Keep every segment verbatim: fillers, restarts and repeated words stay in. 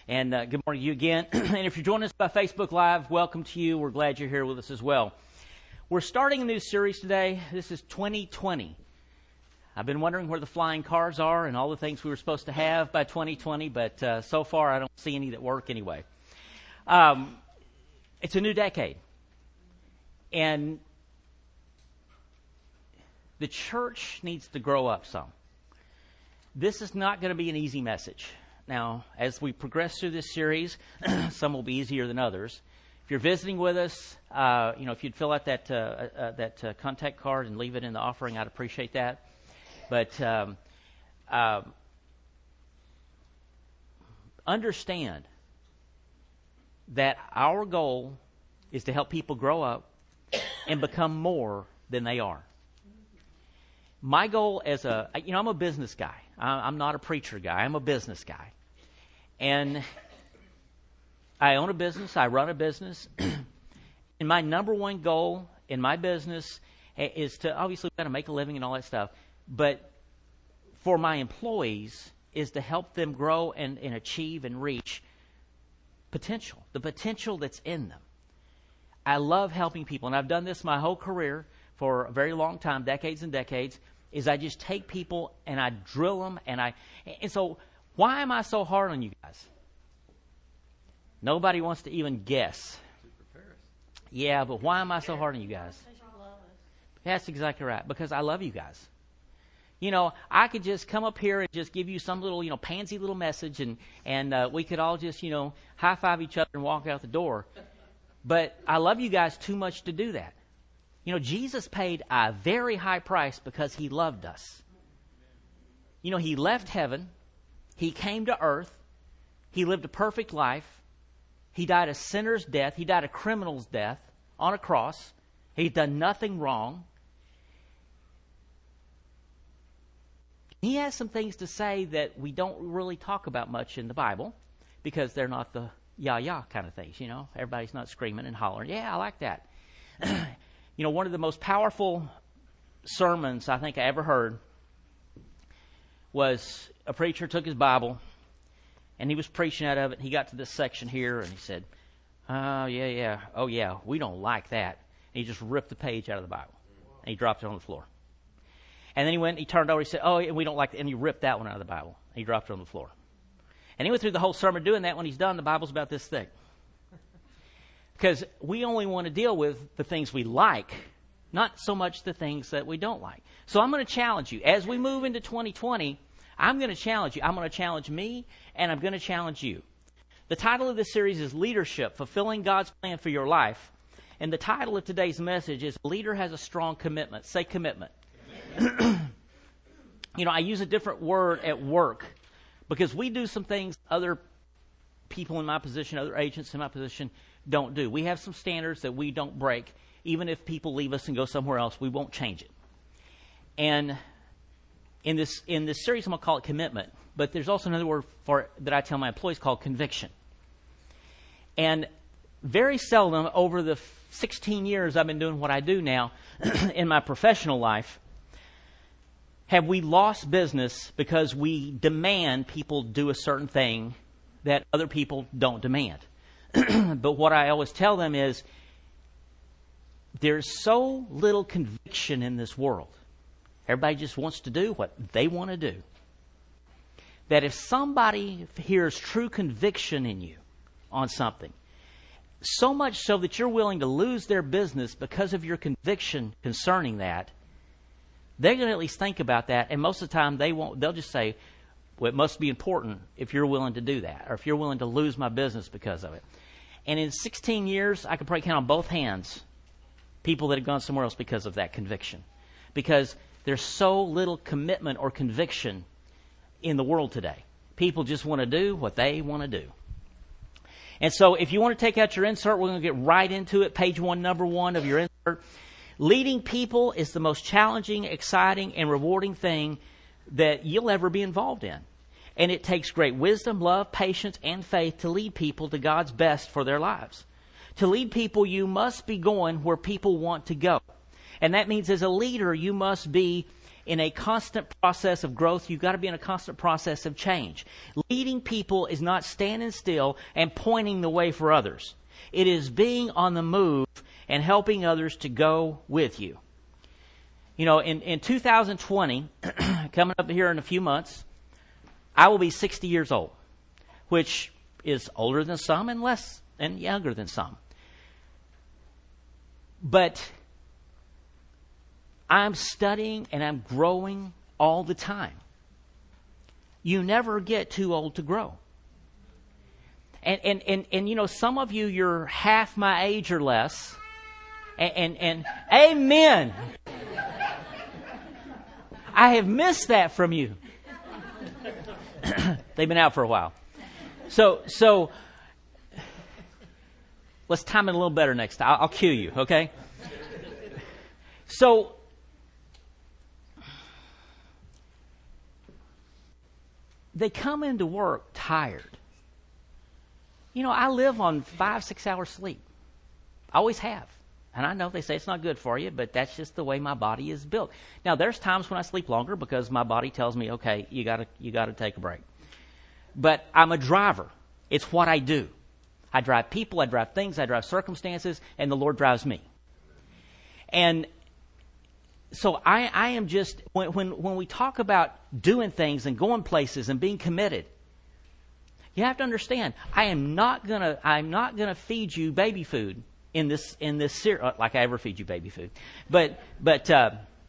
And uh, good morning to you again. And if you're joining us by Facebook Live, welcome to you. We're glad you're here with us as well. We're starting a new series today. This is twenty twenty. I've been wondering where the flying cars are and all the things we were supposed to have by twenty twenty, but uh, so far I don't see any that work anyway. Um, it's a new decade. And the church needs to grow up some. This is not going to be an easy message. Now, as we progress through this series, some will be easier than others. If you're visiting with us, uh, you know, if you'd fill out that uh, uh, that uh, contact card and leave it in the offering, I'd appreciate that. But um, uh, understand that our goal is to help people grow up and become more than they are. My goal as a, you know, I'm a business guy. I'm not a preacher guy. I'm a business guy. And I own a business. I run a business. And my number one goal in my business is to, obviously, we've got to make a living and all that stuff. But for my employees is to help them grow and, and achieve and reach potential, the potential that's in them. I love helping people. And I've done this my whole career for a very long time, decades and decades. Is I just take people and I drill them and I, and so why am I so hard on you guys? Nobody wants to even guess. Yeah, but why am I so hard on you guys? That's exactly right, because I love you guys. You know, I could just come up here and just give you some little, you know, pansy little message and, and uh, we could all just, you know, high five each other and walk out the door. But I love you guys too much to do that. You know, Jesus paid a very high price because he loved us. You know, he left heaven. He came to earth. He lived a perfect life. He died a sinner's death. He died a criminal's death on a cross. He'd done nothing wrong. He has some things to say that we don't really talk about much in the Bible because they're not the yah-yah kind of things, you know. Everybody's not screaming and hollering. Yeah, I like that. You know, one of the most powerful sermons I think I ever heard was a preacher took his Bible and he was preaching out of it. And he got to this section here and he said, oh, yeah, yeah, oh, yeah, we don't like that. And he just ripped the page out of the Bible and he dropped it on the floor. And then he went, he turned over, he said, oh, we don't like that. And he ripped that one out of the Bible and he dropped it on the floor. And he went through the whole sermon doing that. When he's done, the Bible's about this thick. Because we only want to deal with the things we like, not so much the things that we don't like. So I'm going to challenge you. As we move into twenty twenty, I'm going to challenge you. I'm going to challenge me, and I'm going to challenge you. The title of this series is Leadership, Fulfilling God's Plan for Your Life. And the title of today's message is Leader Has a Strong Commitment. Say commitment. commitment. You know, I use a different word at work because we do some things other people in my position, other agents in my position, don't do. We have some standards that we don't break. Even if people leave us and go somewhere else, we won't change it. And in this in this series, I'm going to call it commitment. But there's also another word for it that I tell my employees called conviction. And very seldom over the sixteen years I've been doing what I do now in my professional life, have we lost business because we demand people do a certain thing that other people don't demand. But what I always tell them is there's so little conviction in this world. Everybody just wants to do what they want to do. That if somebody hears true conviction in you on something, so much so that you're willing to lose their business because of your conviction concerning that, they're going to at least think about that. And most of the time they won't. They'll just say, well, it must be important if you're willing to do that, or if you're willing to lose my business because of it. And in sixteen years, I could probably count on both hands people that have gone somewhere else because of that conviction. Because there's so little commitment or conviction in the world today. People just want to do what they want to do. And so if you want to take out your insert, we're going to get right into it. Page one, number one of your insert. Leading people is the most challenging, exciting, and rewarding thing that you'll ever be involved in. And it takes great wisdom, love, patience, and faith to lead people to God's best for their lives. To lead people, you must be going where people want to go. And that means as a leader, you must be in a constant process of growth. You've got to be in a constant process of change. Leading people is not standing still and pointing the way for others. It is being on the move and helping others to go with you. You know, in, in two thousand twenty, coming up here in a few months, I will be sixty years old, which is older than some and less and younger than some. But I'm studying and I'm growing all the time. You never get too old to grow. And, and, and, and you know, some of you, you're half my age or less. And, and, and amen. I have missed that from you. They've been out for a while. So, so let's time it a little better next time. I'll, I'll cue you, okay? So, they come into work tired. You know, I live on five, six hours sleep. I always have. And I know they say it's not good for you, but that's just the way my body is built. Now, there's times when I sleep longer because my body tells me, okay, you gotta, you gotta take a break. But I'm a driver. It's what I do. I drive people, I drive things, I drive circumstances, and the Lord drives me. And so I, I am just, when, when, when we talk about doing things and going places and being committed, you have to understand, I am not gonna, I'm not gonna feed you baby food in this, in this series, like I ever feed you baby food. But, but, uh,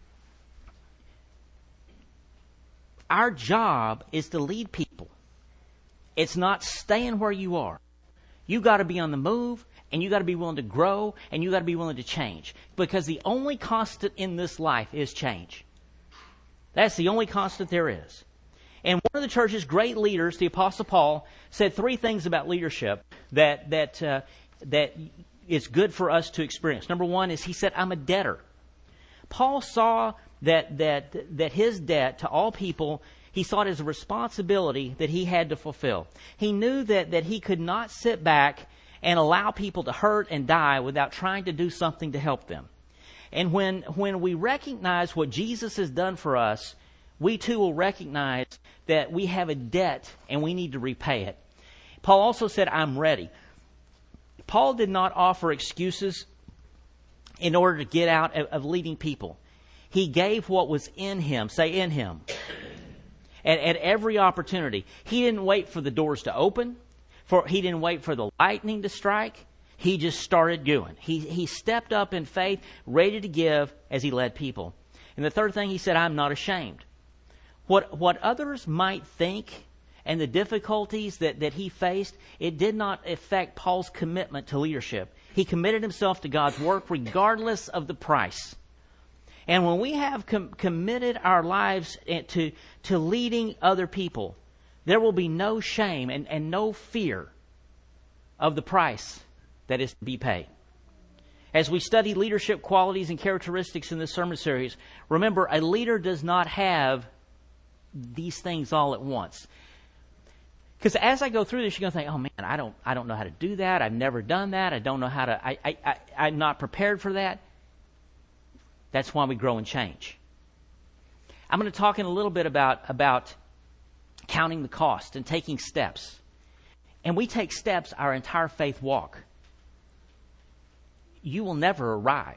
our job is to lead people. It's not staying where you are. You got to be on the move, and you got to be willing to grow, and you got to be willing to change. Because the only constant in this life is change. That's the only constant there is. And one of the church's great leaders, the Apostle Paul, said three things about leadership that that uh, that is good for us to experience. Number one is he said, "I'm a debtor." Paul saw that that that his debt to all people, he saw it as a responsibility that he had to fulfill. He knew that, that he could not sit back and allow people to hurt and die without trying to do something to help them. And when, when we recognize what Jesus has done for us, we too will recognize that we have a debt and we need to repay it. Paul also said, "I'm ready." Paul did not offer excuses in order to get out of, of leading people. He gave what was in him, say in him. At, at every opportunity. He didn't wait for the doors to open. For He didn't wait for the lightning to strike. He just started doing. He, he stepped up in faith, ready to give as he led people. And the third thing he said, "I'm not ashamed." What, what others might think and the difficulties that, that he faced, it did not affect Paul's commitment to leadership. He committed himself to God's work regardless of the price. And when we have com- committed our lives to, to leading other people, there will be no shame and, and no fear of the price that is to be paid. As we study leadership qualities and characteristics in this sermon series, remember, a leader does not have these things all at once. Because as I go through this, you're going to think, "Oh man, I don't, I don't know how to do that. I've never done that. I don't know how to. I, I, I, I'm not prepared for that." That's why we grow and change. I'm going to talk in a little bit about, about counting the cost and taking steps. And we take steps our entire faith walk. You will never arrive.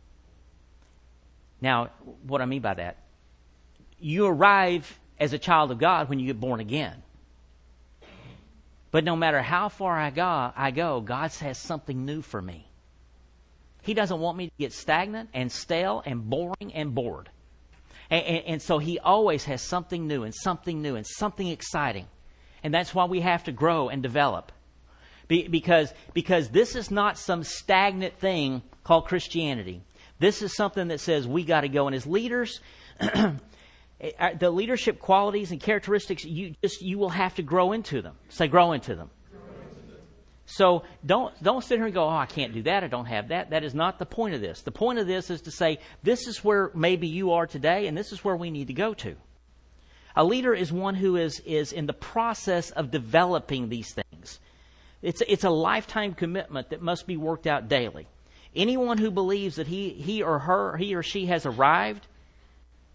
Now, what I mean by that, you arrive as a child of God when you get born again. But no matter how far I go, I go, God has something new for me. He doesn't want me to get stagnant and stale and boring and bored. And, and, and so He always has something new and something new and something exciting. And that's why we have to grow and develop. Be, because, because this is not some stagnant thing called Christianity. This is something that says we got to go. And as leaders, the leadership qualities and characteristics, you just you will have to grow into them. Say, grow into them. So don't don't sit here and go, "Oh, I can't do that. I don't have that." That is not the point of this. The point of this is to say, this is where maybe you are today, and this is where we need to go to. A leader is one who is is in the process of developing these things. It's it's a lifetime commitment that must be worked out daily. Anyone who believes that he he or her he or she has arrived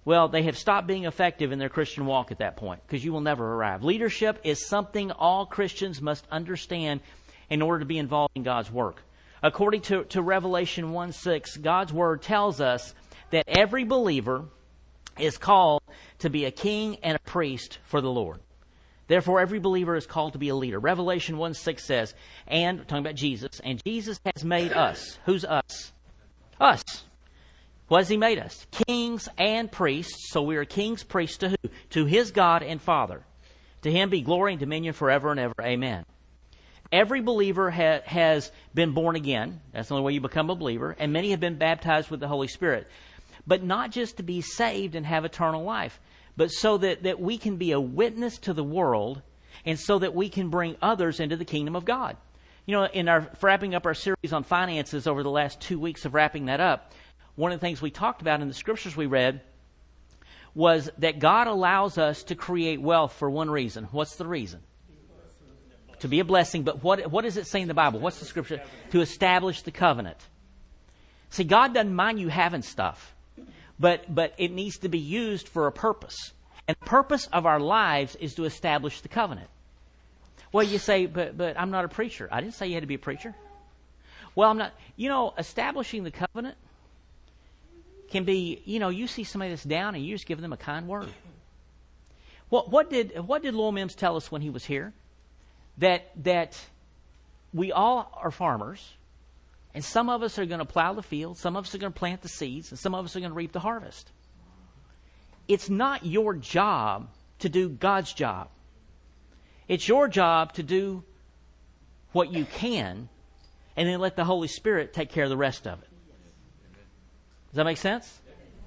well, they have stopped being effective in their Christian walk at that point, because you will never arrive. Leadership is something all Christians must understand in order to be involved in God's work. According to, to Revelation one six, God's Word tells us that every believer is called to be a king and a priest for the Lord. Therefore, every believer is called to be a leader. Revelation one six says, and, talking about Jesus, and Jesus has made us. Who's us? Us. What has He made us? Kings and priests. So we are kings, priests to who? To His God and Father. To Him be glory and dominion forever and ever. Amen. Every believer ha- has been born again. That's the only way you become a believer. And many have been baptized with the Holy Spirit. But not just to be saved and have eternal life, but so that, that we can be a witness to the world and so that we can bring others into the kingdom of God. You know, in our for wrapping up our series on finances over the last two weeks of wrapping that up, one of the things we talked about in the scriptures we read was that God allows us to create wealth for one reason. What's the reason? To be a blessing. But what what does it say in the Bible? What's the scripture? To establish the covenant. See, God doesn't mind you having stuff, but but it needs to be used for a purpose. And the purpose of our lives is to establish the covenant. Well, you say, but but I'm not a preacher. I didn't say you had to be a preacher. Well, I'm not. You know, establishing the covenant can be, you know, you see somebody that's down and you just give them a kind word. What what did what did Lowell Mims tell us when he was here? That that we all are farmers, and some of us are going to plow the field, some of us are going to plant the seeds, and some of us are going to reap the harvest. It's not your job to do God's job. It's your job to do what you can, and then let the Holy Spirit take care of the rest of it. Does that make sense?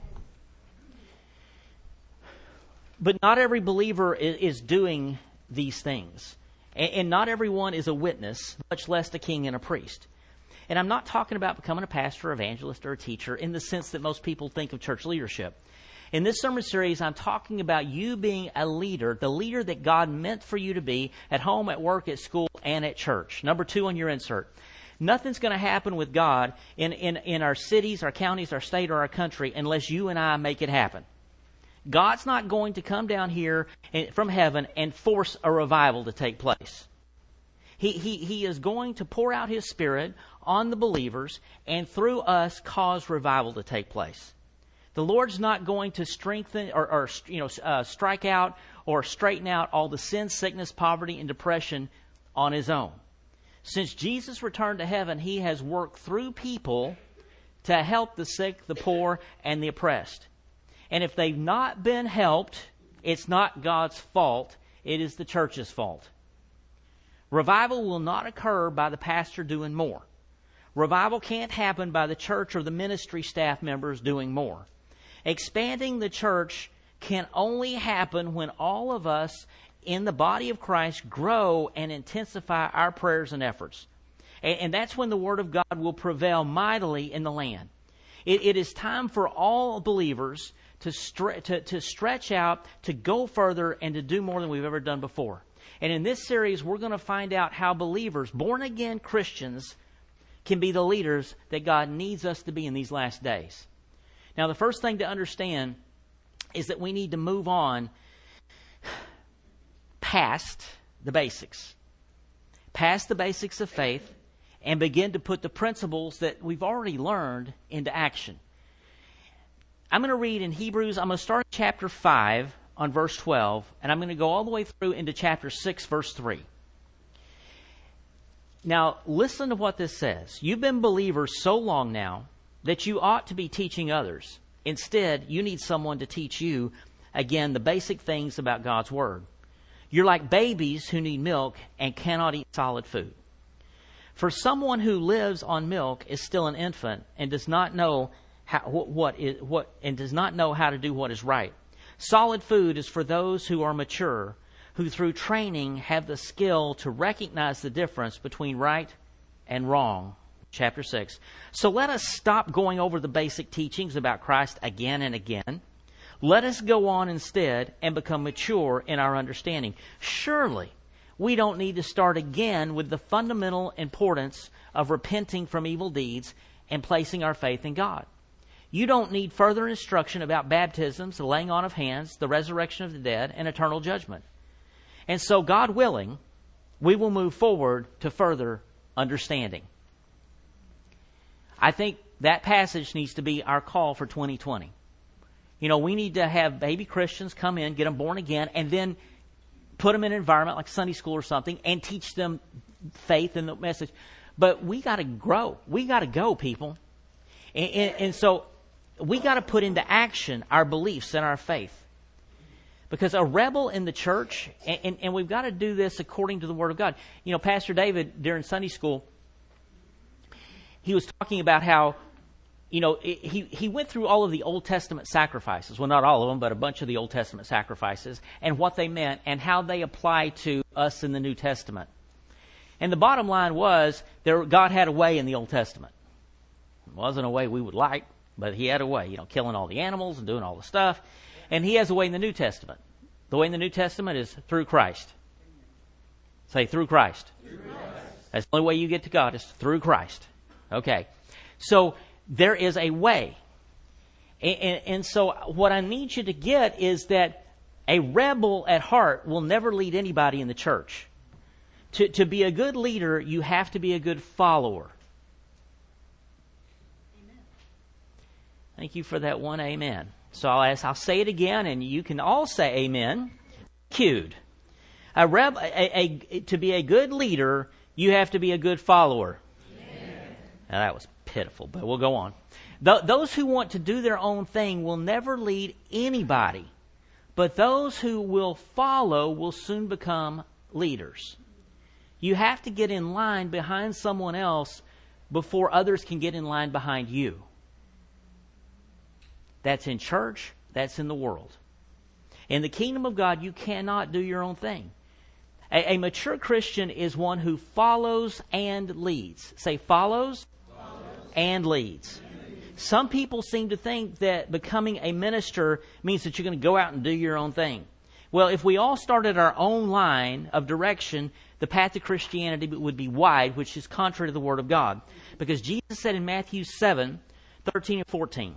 But not every believer is doing these things. And not everyone is a witness, much less a king and a priest. And I'm not talking about becoming a pastor, evangelist, or a teacher in the sense that most people think of church leadership. In this sermon series, I'm talking about you being a leader, the leader that God meant for you to be at home, at work, at school, and at church. Number two on your insert. Nothing's going to happen with God in, in, in our cities, our counties, our state, or our country unless you and I make it happen. God's not going to come down here from heaven and force a revival to take place. He, he, he is going to pour out His Spirit on the believers and through us cause revival to take place. The Lord's not going to strengthen or, or you know, uh, strike out or straighten out all the sin, sickness, poverty, and depression on His own. Since Jesus returned to heaven, He has worked through people to help the sick, the poor, and the oppressed. And if they've not been helped, it's not God's fault. It is the church's fault. Revival will not occur by the pastor doing more. Revival can't happen by the church or the ministry staff members doing more. Expanding the church can only happen when all of us in the body of Christ grow and intensify our prayers and efforts. And, and that's when the Word of God will prevail mightily in the land. It, it is time for all believers to, stre- to, to stretch out, to go further, and to do more than we've ever done before. And in this series, we're going to find out how believers, born-again Christians, can be the leaders that God needs us to be in these last days. Now, the first thing to understand is that we need to move on past the basics. Past the basics of faith and begin to put the principles that we've already learned into action. I'm going to read in Hebrews, I'm going to start in chapter five on verse twelve, and I'm going to go all the way through into chapter six, verse three. Now, listen to what this says. You've been believers so long now that you ought to be teaching others. Instead, you need someone to teach you, again, the basic things about God's Word. You're like babies who need milk and cannot eat solid food. For someone who lives on milk is still an infant and does not know how, what, what is what and does not know how to do what is right. Solid food is for those who are mature, who through training have the skill to recognize the difference between right and wrong. Chapter six. So let us stop going over the basic teachings about Christ again and again. Let us go on instead and become mature in our understanding. Surely, we don't need to start again with the fundamental importance of repenting from evil deeds and placing our faith in God. You don't need further instruction about baptisms, the laying on of hands, the resurrection of the dead, and eternal judgment. And so, God willing, we will move forward to further understanding. I think that passage needs to be our call for twenty twenty. You know, we need to have baby Christians come in, get them born again, and then put them in an environment like Sunday school or something and teach them faith and the message. But we got to grow. We got to go, people. And, and, and so we got to put into action our beliefs and our faith. Because a rebel in the church, and, and, and we've got to do this according to the Word of God. You know, Pastor David, during Sunday school, he was talking about how, you know, he, he went through all of the Old Testament sacrifices. Well, not all of them, but a bunch of the Old Testament sacrifices, and what they meant, and how they apply to us in the New Testament. And the bottom line was, there God had a way in the Old Testament. It wasn't a way we would like, but he had a way, you know, killing all the animals and doing all the stuff. And he has a way in the New Testament. The way in the New Testament is through Christ. Say, through Christ. Through Christ. That's the only way you get to God, is through Christ. Okay. So, there is a way. And, and, and so, what I need you to get is that a rebel at heart will never lead anybody in the church. To, to be a good leader, you have to be a good follower. Amen. Thank you for that one amen. So I'll ask, I'll say it again, and you can all say amen. Cued. A reb, a, a, to be a good leader, you have to be a good follower. Amen. Now that was pitiful, but we'll go on. Th- those who want to do their own thing will never lead anybody, but those who will follow will soon become leaders. You have to get in line behind someone else before others can get in line behind you. That's in church. That's in the world. In the kingdom of God, you cannot do your own thing. A, a mature Christian is one who follows and leads. Say, follows, follows. and leads. And leads. Some people seem to think that becoming a minister means that you're going to go out and do your own thing. Well, if we all started our own line of direction, the path to Christianity would be wide, which is contrary to the Word of God. Because Jesus said in Matthew seven, thirteen and fourteen,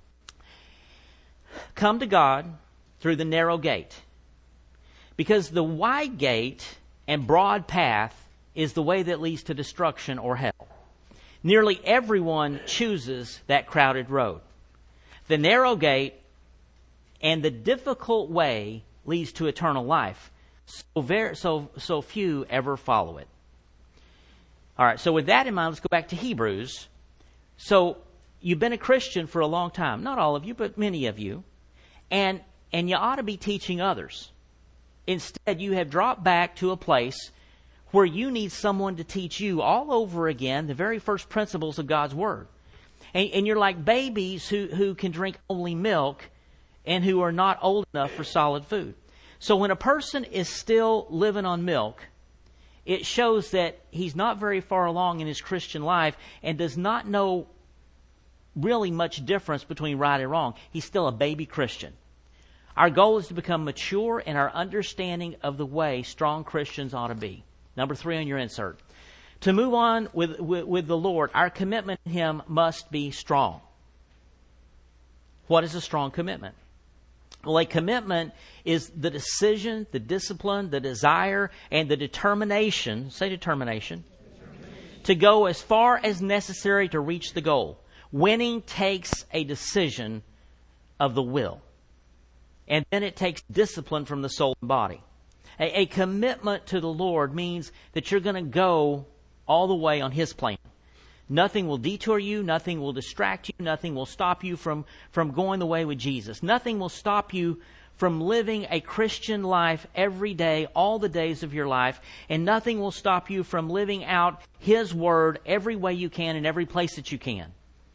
come to God through the narrow gate. Because the wide gate and broad path is the way that leads to destruction or hell. Nearly everyone chooses that crowded road. The narrow gate and the difficult way leads to eternal life. So very, so so few ever follow it. All right, so with that in mind, let's go back to Hebrews. So you've been a Christian for a long time. Not all of you, but many of you. And and you ought to be teaching others. Instead, you have dropped back to a place where you need someone to teach you all over again the very first principles of God's Word. And, and you're like babies who, who can drink only milk and who are not old enough for solid food. So when a person is still living on milk, it shows that he's not very far along in his Christian life and does not know really much difference between right and wrong. He's still a baby Christian. Our goal is to become mature in our understanding of the way strong Christians ought to be. Number three on your insert. To move on with, with, with the Lord, our commitment to Him must be strong. What is a strong commitment? Well, a commitment is the decision, the discipline, the desire, and the determination, say determination, determination, to go as far as necessary to reach the goal. Winning takes a decision of the will. And then it takes discipline from the soul and body. A, a commitment to the Lord means that you're going to go all the way on His plan. Nothing will detour you. Nothing will distract you. Nothing will stop you from, from going the way with Jesus. Nothing will stop you from living a Christian life every day, all the days of your life. And nothing will stop you from living out His Word every way you can in every place that you can.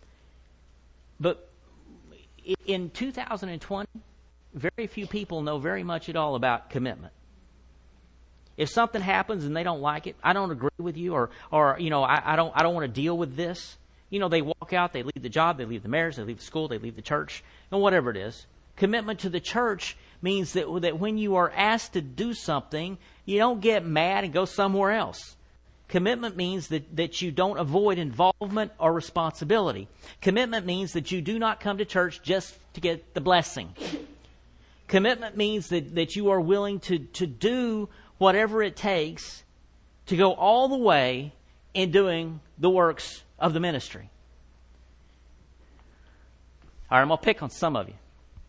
But in two thousand twenty, very few people know very much at all about commitment. If something happens and they don't like it, I don't agree with you, or, or you know, I, I don't, I don't want to deal with this. You know, they walk out, they leave the job, they leave the marriage, they leave the school, they leave the church, and whatever it is. Commitment to the church means that that when you are asked to do something, you don't get mad and go somewhere else. Commitment means that, that you don't avoid involvement or responsibility. Commitment means that you do not come to church just to get the blessing. Commitment means that, that you are willing to, to do whatever it takes to go all the way in doing the works of the ministry. All right, I'm going to pick on some of you.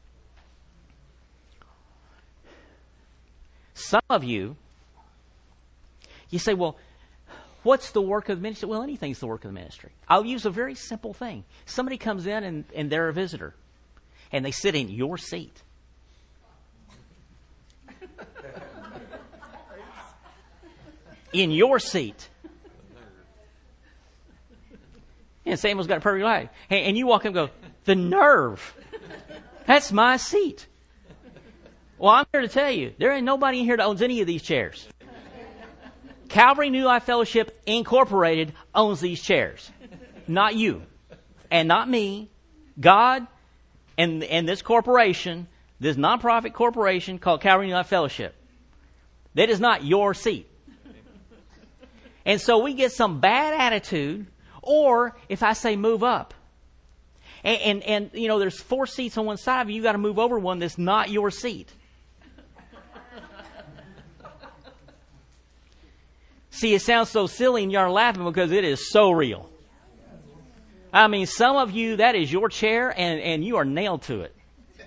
Some of you, you say, well, what's the work of the ministry? Well, anything's the work of the ministry. I'll use a very simple thing. Somebody comes in and, and they're a visitor, and they sit in your seat. In your seat. And Samuel's got a perfect life. And, and you walk in and go, the nerve. That's my seat. Well, I'm here to tell you, there ain't nobody in here that owns any of these chairs. Calvary New Life Fellowship Incorporated owns these chairs. Not you. And not me. God and, and this corporation, this nonprofit corporation called Calvary New Life Fellowship. That is not your seat. And so we get some bad attitude, or if I say move up. And, and, and you know, there's four seats on one side of you, you got to move over one that's not your seat. See, it sounds so silly and you're laughing because it is so real. I mean, some of you, that is your chair and, and you are nailed to it.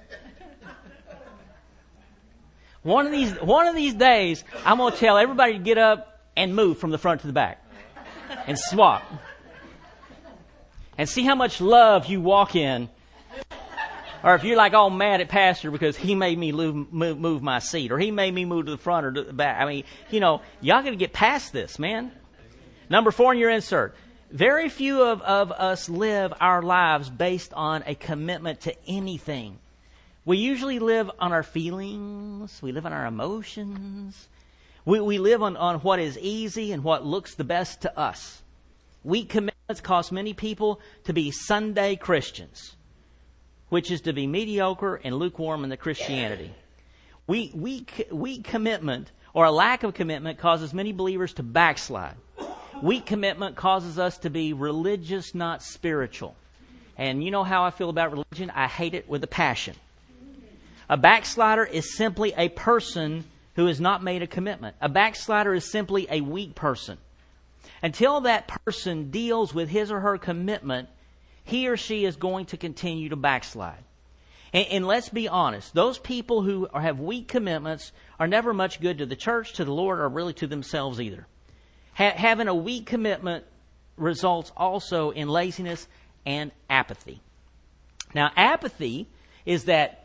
One of these, one of these days, I'm going to tell everybody to get up and move from the front to the back. And swap. And see how much love you walk in. Or if you're like all mad at Pastor because he made me move, move, move my seat. Or he made me move to the front or to the back. I mean, you know, y'all got to get past this, man. Number four in your insert. Very few of, of us live our lives based on a commitment to anything. We usually live on our feelings. We live on our emotions. We, we live on, on what is easy and what looks the best to us. Weak commitments cause many people to be Sunday Christians, which is to be mediocre and lukewarm in the Christianity. We, weak, weak commitment or a lack of commitment causes many believers to backslide. Weak commitment causes us to be religious, not spiritual. And you know how I feel about religion? I hate it with a passion. A backslider is simply a person who has not made a commitment. A backslider is simply a weak person. Until that person deals with his or her commitment, he or she is going to continue to backslide. And, and let's be honest, those people who are, have weak commitments are never much good to the church, to the Lord, or really to themselves either. Ha- having a weak commitment results also in laziness and apathy. Now, apathy is that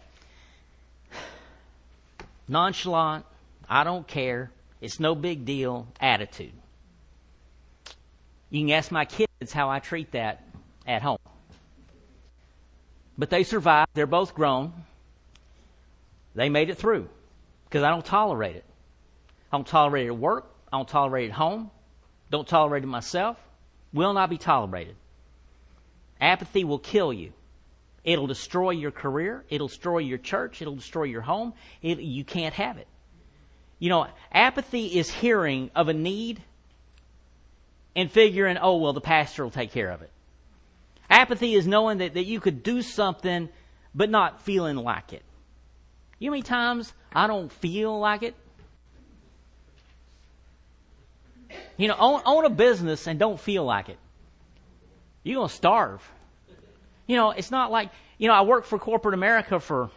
nonchalant, I don't care, it's no big deal attitude. You can ask my kids how I treat that at home. But they survived. They're both grown. They made it through because I don't tolerate it. I don't tolerate it at work. I don't tolerate it at home. Don't tolerate it myself. Will not be tolerated. Apathy will kill you. It'll destroy your career. It'll destroy your church. It'll destroy your home. It, you can't have it. You know, apathy is hearing of a need and figuring, oh, well, the pastor will take care of it. Apathy is knowing that, that you could do something but not feeling like it. You know how many times I don't feel like it? You know, own, own a business and don't feel like it. You're going to starve. You know, it's not like, you know, I worked for corporate America for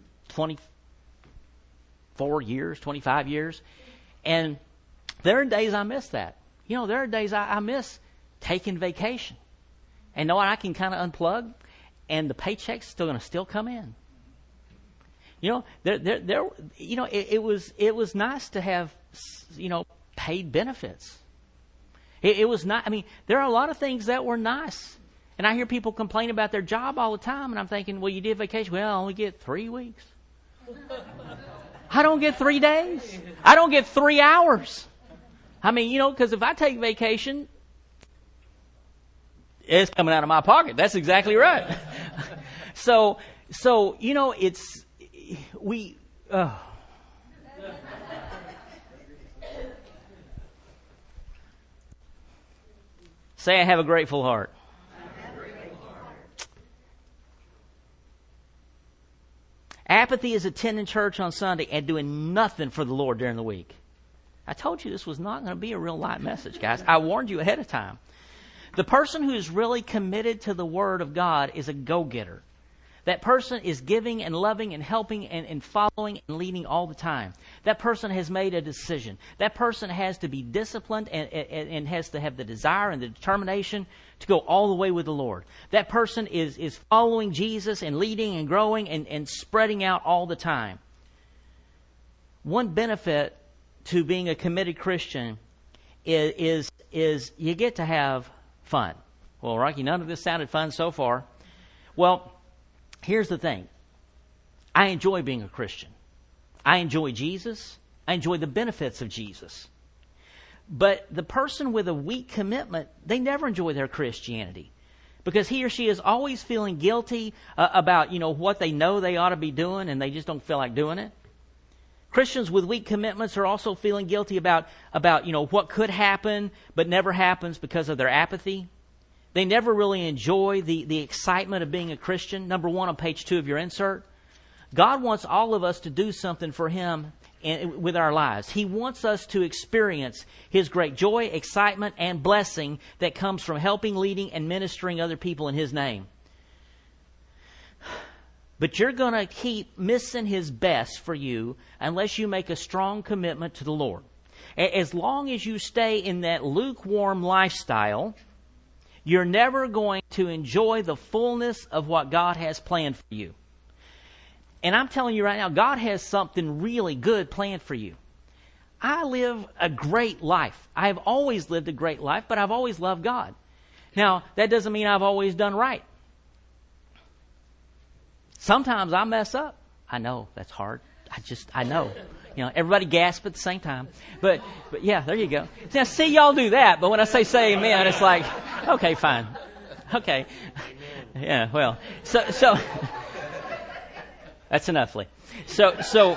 twenty-four years, twenty-five years. And there are days I miss that. You know, there are days I, I miss taking vacation. And knowing I can kind of unplug and the paycheck's still going to still come in. You know, there, there, there, you know, it, it was, it was nice to have, you know, paid benefits. It, it was not, I mean, there are a lot of things that were nice. And I hear people complain about their job all the time, and I'm thinking, well, you did vacation. Well, I only get three weeks. I don't get three days. I don't get three hours. I mean, you know, because if I take vacation, it's coming out of my pocket. That's exactly right. so, so you know, it's, we, uh, Say, I have a grateful heart. Apathy is attending church on Sunday and doing nothing for the Lord during the week. I told you this was not going to be a real light message, guys. I warned you ahead of time. The person who is really committed to the Word of God is a go-getter. That person is giving and loving and helping and, and following and leading all the time. That person has made a decision. That person has to be disciplined and, and, and has to have the desire and the determination to go all the way with the Lord. That person is, is following Jesus and leading and growing and, and spreading out all the time. One benefit to being a committed Christian is, is, is you get to have fun. Well, Rocky, none of this sounded fun so far. Well, here's the thing. I enjoy being a Christian. I enjoy Jesus. I enjoy the benefits of Jesus. But the person with a weak commitment, they never enjoy their Christianity. Because he or she is always feeling guilty uh, about, you know, what they know they ought to be doing and they just don't feel like doing it. Christians with weak commitments are also feeling guilty about, about, you know, what could happen but never happens because of their apathy. They never really enjoy the, the excitement of being a Christian. Number one on page two of your insert. God wants all of us to do something for Him in, with our lives. He wants us to experience His great joy, excitement, and blessing that comes from helping, leading, and ministering other people in His name. But you're going to keep missing His best for you unless you make a strong commitment to the Lord. As long as you stay in that lukewarm lifestyle, you're never going to enjoy the fullness of what God has planned for you. And I'm telling you right now, God has something really good planned for you. I live a great life. I've always lived a great life, but I've always loved God. Now, that doesn't mean I've always done right. Sometimes I mess up. I know, that's hard. I just, I know. You know, everybody gasp at the same time. But, but yeah, there you go. Now, see, y'all do that, but when I say say amen, it's like, okay, fine. Okay. Yeah, well, so, so, that's enough, Lee. So, so,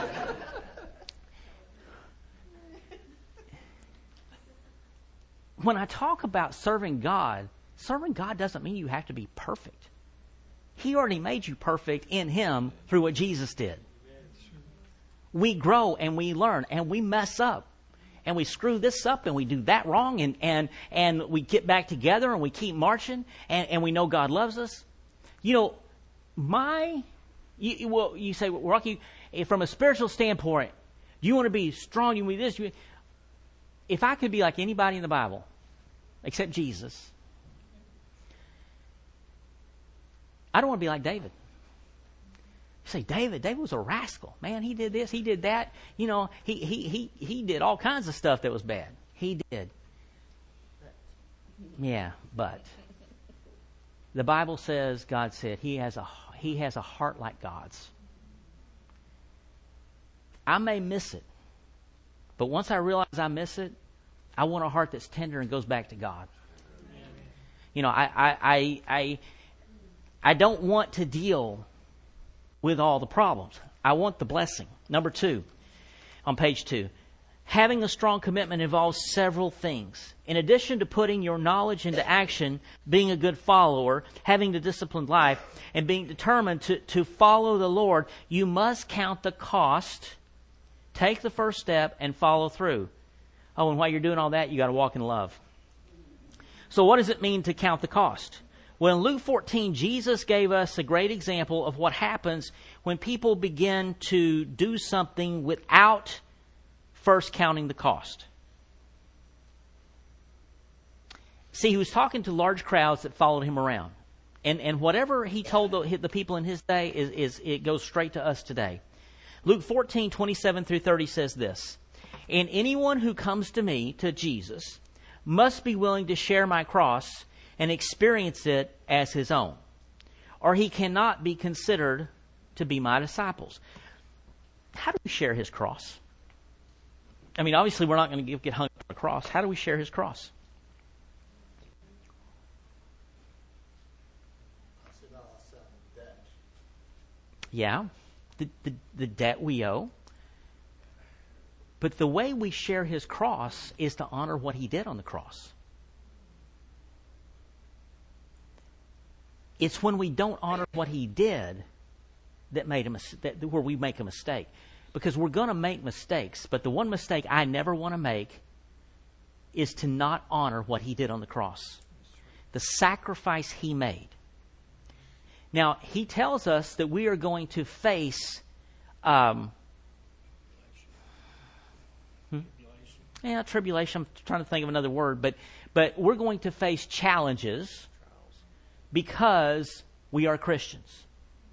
when I talk about serving God, serving God doesn't mean you have to be perfect. He already made you perfect in Him through what Jesus did. We grow and we learn and we mess up and we screw this up and we do that wrong and, and, and we get back together and we keep marching and, and we know God loves us. You know, my, you, well, you say, well, Rocky, from a spiritual standpoint, you want to be strong, you want to be this. You, if I could be like anybody in the Bible except Jesus, I don't want to be like David. You say, David, David was a rascal. Man, he did this, he did that. You know, he he he he did all kinds of stuff that was bad. He did. Yeah, but the Bible says, God said, he has a he has a heart like God's. I may miss it, but once I realize I miss it, I want a heart that's tender and goes back to God. You know, I I I I, I don't want to deal with all the problems. I want the blessing. Number two, on page two, having a strong commitment involves several things. In addition to putting your knowledge into action, being a good follower, having a disciplined life, and being determined to, to follow the Lord, you must count the cost, take the first step, and follow through. Oh, and while you're doing all that, you got to walk in love. So what does it mean to count the cost? Well, in Luke fourteen, Jesus gave us a great example of what happens when people begin to do something without first counting the cost. See, he was talking to large crowds that followed him around. And and whatever he told the, the people in his day, is, is it goes straight to us today. Luke fourteen, twenty-seven through thirty says this, "And anyone who comes to me," to Jesus, "must be willing to share my cross and experience it as his own, or he cannot be considered to be my disciples." How do we share his cross? I mean, obviously we're not going to get hung up on the cross. How do we share his cross? Yeah, the, the, the debt we owe. But the way we share his cross is to honor what he did on the cross. It's when we don't honor what He did that made a mis- that where we make a mistake. Because we're going to make mistakes, but the one mistake I never want to make is to not honor what He did on the cross. The sacrifice He made. Now, He tells us that we are going to face um, hmm? yeah, tribulation. I'm trying to think of another word, but but we're going to face challenges because we are Christians.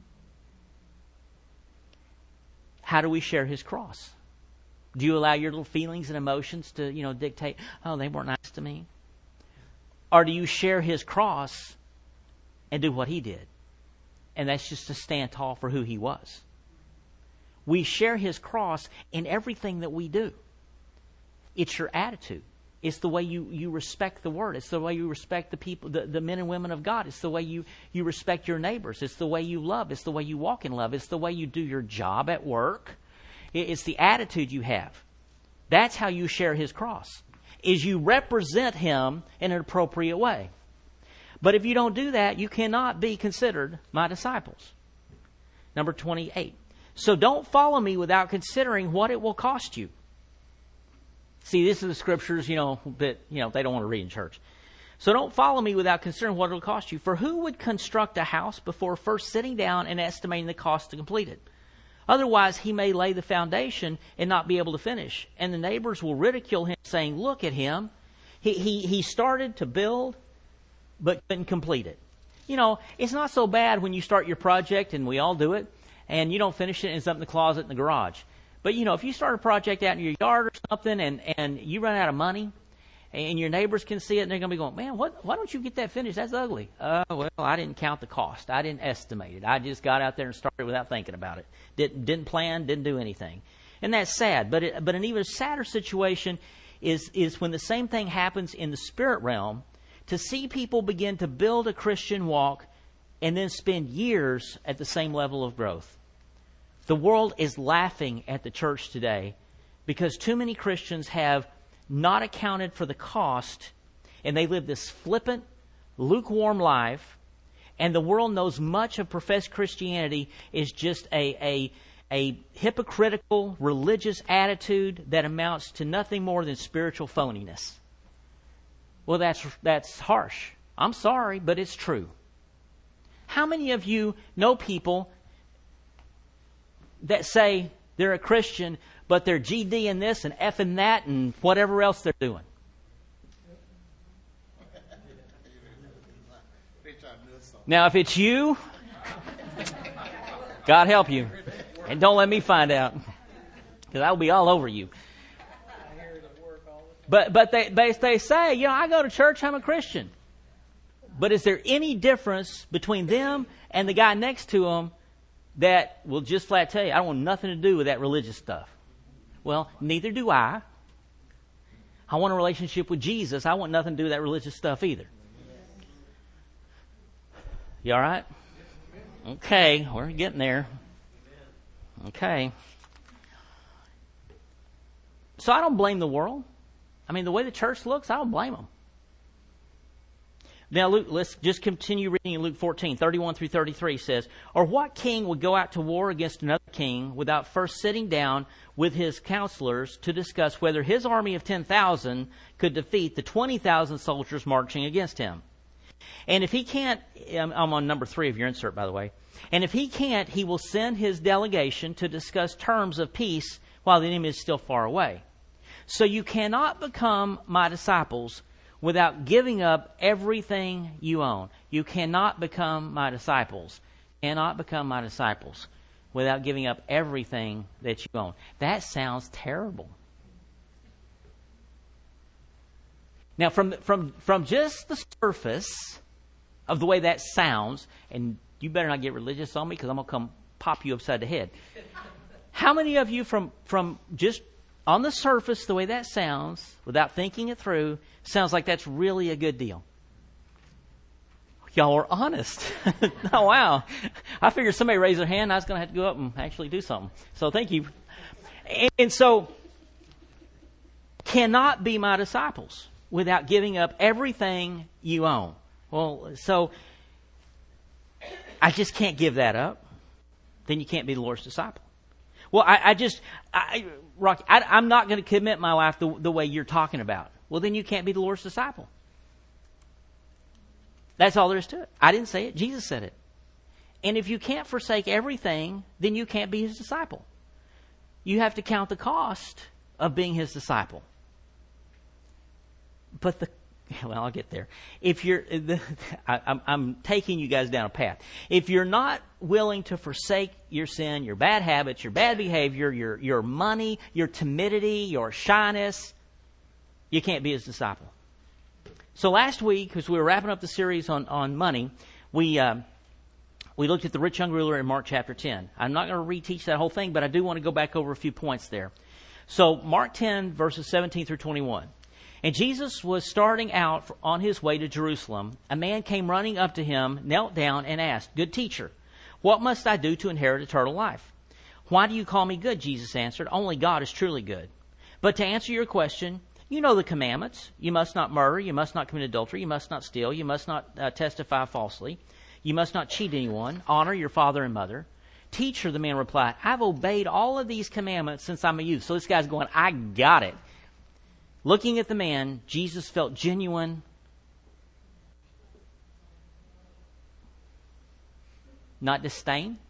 How do we share His cross? Do you allow your little feelings and emotions to, you know, dictate, oh, they weren't nice to me? Or do you share His cross and do what He did? And that's just to stand tall for who He was. We share His cross in everything that we do. It's your attitude. It's the way you, you respect the Word. It's the way you respect the people, the, the men and women of God. It's the way you, you respect your neighbors. It's the way you love. It's the way you walk in love. It's the way you do your job at work. It's the attitude you have. That's how you share His cross, is you represent Him in an appropriate way. But if you don't do that, you cannot be considered my disciples. Number twenty-eight. So don't follow me without considering what it will cost you. See, this is the scriptures, you know, that, you know, they don't want to read in church. So don't follow me without considering what it will cost you. For who would construct a house before first sitting down and estimating the cost to complete it? Otherwise, he may lay the foundation and not be able to finish. And the neighbors will ridicule him, saying, look at him. He, he, he started to build, but couldn't complete it. You know, it's not so bad when you start your project, and we all do it, and you don't finish it and it's up in the closet in the garage. But, you know, if you start a project out in your yard or something and, and you run out of money and your neighbors can see it and they're going to be going, man, what, why don't you get that finished? That's ugly. Uh, well, I didn't count the cost. I didn't estimate it. I just got out there and started without thinking about it. Didn't, didn't plan, didn't do anything. And that's sad. But it, but an even sadder situation is, is when the same thing happens in the spirit realm, to see people begin to build a Christian walk and then spend years at the same level of growth. The world is laughing at the church today because too many Christians have not accounted for the cost, and they live this flippant, lukewarm life, and the world knows much of professed Christianity is just a, a, a hypocritical religious attitude that amounts to nothing more than spiritual phoniness. Well, that's that's harsh. I'm sorry, but it's true. How many of you know people that say they're a Christian, but they're G D in this and F in that and whatever else they're doing? Now, if it's you, God help you. And don't let me find out, because I'll be all over you. But but they, they, they say, you know, I go to church, I'm a Christian. But is there any difference between them and the guy next to them that will just flat tell you, I don't want nothing to do with that religious stuff? Well, neither do I. I want a relationship with Jesus. I want nothing to do with that religious stuff either. You all right? Okay, we're getting there. Okay. So I don't blame the world. I mean, the way the church looks, I don't blame them. Now, Luke, let's just continue reading in Luke fourteen, thirty-one through thirty-three says, or what king would go out to war against another king without first sitting down with his counselors to discuss whether his army of ten thousand could defeat the twenty thousand soldiers marching against him? And if he can't, I'm on number three of your insert, by the way. And if he can't, he will send his delegation to discuss terms of peace while the enemy is still far away. So you cannot become my disciples without giving up everything you own. You cannot become my disciples. Cannot become my disciples without giving up everything that you own. That sounds terrible. Now, from from from just the surface of the way that sounds, and you better not get religious on me because I'm going to come pop you upside the head. How many of you from from just on the surface, the way that sounds, without thinking it through, sounds like that's really a good deal? Y'all are honest. Oh, wow. I figured somebody raised their hand, I was going to have to go up and actually do something. So thank you. And, and so, cannot be my disciples without giving up everything you own. Well, so I just can't give that up. Then you can't be the Lord's disciple. Well, I, I just, I, Rocky, I, I'm not going to commit my life the, the way you're talking about. Well, then you can't be the Lord's disciple. That's all there is to it. I didn't say it. Jesus said it. And if you can't forsake everything, then you can't be His disciple. You have to count the cost of being His disciple. But the, well, I'll get there. If you're, the, I, I'm, I'm taking you guys down a path. If you're not willing to forsake your sin, your bad habits, your bad behavior, your, your money, your timidity, your shyness, you can't be His disciple. So last week, as we were wrapping up the series on, on money, we, uh, we looked at the rich young ruler in Mark chapter ten. I'm not going to reteach that whole thing, but I do want to go back over a few points there. So Mark ten, verses seventeen through twenty-one. And Jesus was starting out on His way to Jerusalem. A man came running up to Him, knelt down, and asked, "Good teacher, what must I do to inherit eternal life?" "Why do you call me good?" Jesus answered. "Only God is truly good. But to answer your question, you know the commandments. You must not murder. You must not commit adultery. You must not steal. You must not uh, testify falsely. You must not cheat anyone. Honor your father and mother." "Teacher," the man replied, "I've obeyed all of these commandments since I'm a youth." So this guy's going, I got it. Looking at the man, Jesus felt genuine, not disdain.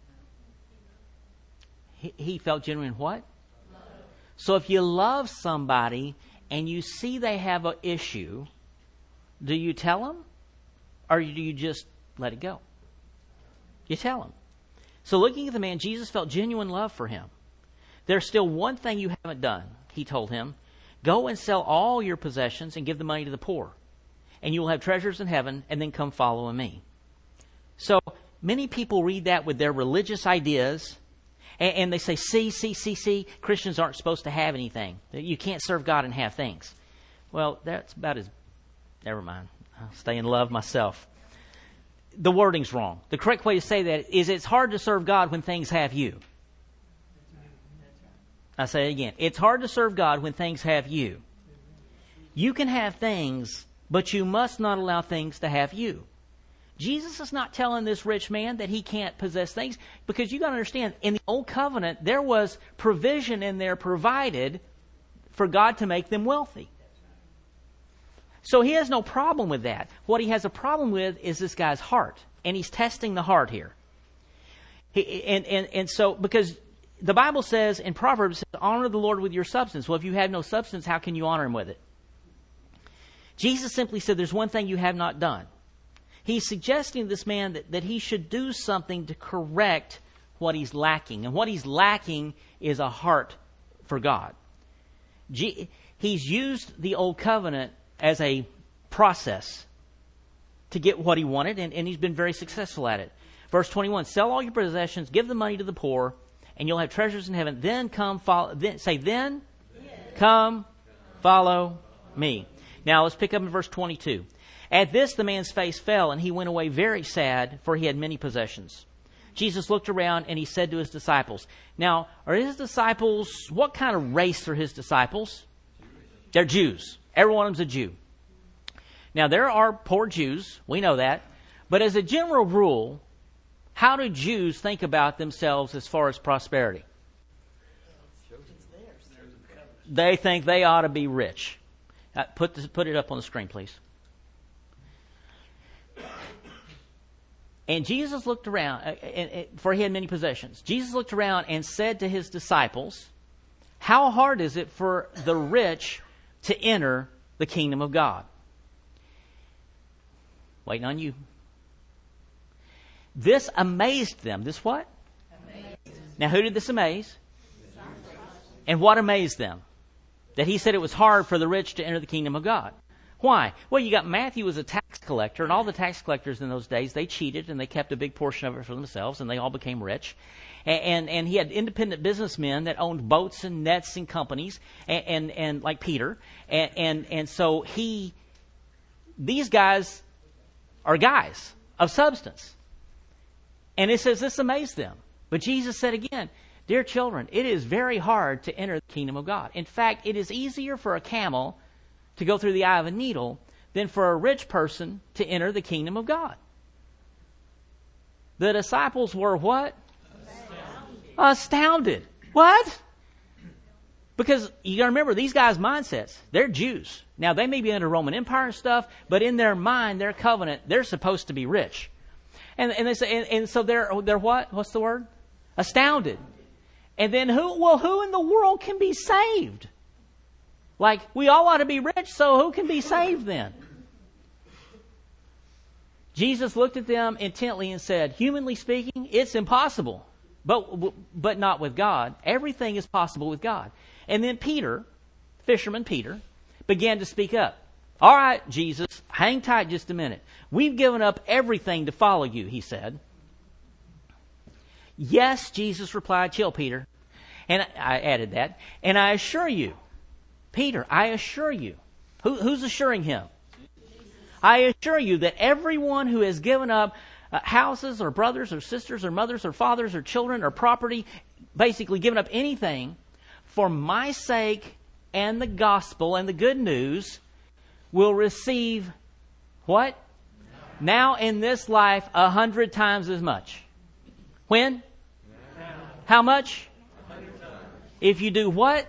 He, he felt genuine what? Love. So if you love somebody and you see they have an issue, do you tell them? Or do you just let it go? You tell them. So looking at the man, Jesus felt genuine love for him. "There's still one thing you haven't done," He told him. "Go and sell all your possessions and give the money to the poor, and you will have treasures in heaven, and then come follow me." So many people read that with their religious ideas, and, and they say, see, see, see, see, Christians aren't supposed to have anything. You can't serve God and have things. Well, that's about as, never mind. I'll stay in love myself. The wording's wrong. The correct way to say that is it's hard to serve God when things have you. I say it again. It's hard to serve God when things have you. You can have things, but you must not allow things to have you. Jesus is not telling this rich man that he can't possess things, because you got to understand, in the Old Covenant, there was provision in there provided for God to make them wealthy. So he has no problem with that. What he has a problem with is this guy's heart, and he's testing the heart here. He, and, and, and so, because the Bible says in Proverbs, it says, honor the Lord with your substance. Well, if you have no substance, how can you honor Him with it? Jesus simply said, there's one thing you have not done. He's suggesting to this man that, that he should do something to correct what he's lacking. And what he's lacking is a heart for God. G- he's used the Old Covenant as a process to get what he wanted, and, and he's been very successful at it. Verse twenty-one, sell all your possessions, give the money to the poor, and you'll have treasures in heaven. Then come follow, then, say then, then, come follow me. Now let's pick up in verse twenty-two. At this the man's face fell, and he went away very sad, for he had many possessions. Jesus looked around, and he said to his disciples. Now, are his disciples, what kind of race are his disciples? They're Jews. Every one of them's a Jew. Now, there are poor Jews. We know that. But as a general rule, how do Jews think about themselves as far as prosperity? They think they ought to be rich. Uh, put this, put it up on the screen, please. And Jesus looked around, uh, and, and, for he had many possessions. Jesus looked around and said to his disciples, how hard is it for the rich to enter the kingdom of God? Waiting on you. This amazed them. This what? Amazed. Now, who did this amaze? And what amazed them? That he said it was hard for the rich to enter the kingdom of God. Why? Well, you got Matthew was a tax collector, and all the tax collectors in those days, they cheated, and they kept a big portion of it for themselves, and they all became rich. And and, and he had independent businessmen that owned boats and nets and companies, and and, and like Peter. And, and and so he, these guys are guys of substance. And it says this amazed them. But Jesus said again, dear children, it is very hard to enter the kingdom of God. In fact, it is easier for a camel to go through the eye of a needle than for a rich person to enter the kingdom of God. The disciples were what? Astounded. Astounded. What? Because you got to remember, these guys' mindsets, they're Jews. Now, they may be under Roman Empire and stuff, but in their mind, their covenant, they're supposed to be rich. And, and they say, and, and so they're, they're what? What's the word? Astounded. And then who, well, who in the world can be saved? Like, we all ought to be rich, so who can be saved then? Jesus looked at them intently and said, humanly speaking, it's impossible, but, but not with God. Everything is possible with God. And then Peter, fisherman Peter, began to speak up. All right, Jesus, hang tight just a minute. We've given up everything to follow you, he said. Yes, Jesus replied, chill, Peter. And I added that. And I assure you, Peter, I assure you. Who, who's assuring him? I assure you that everyone who has given up uh, houses or brothers or sisters or mothers or fathers or children or property, basically given up anything, for my sake and the gospel and the good news, will receive what? Now in this life, a hundred times as much. When? Now. How much? If you do what?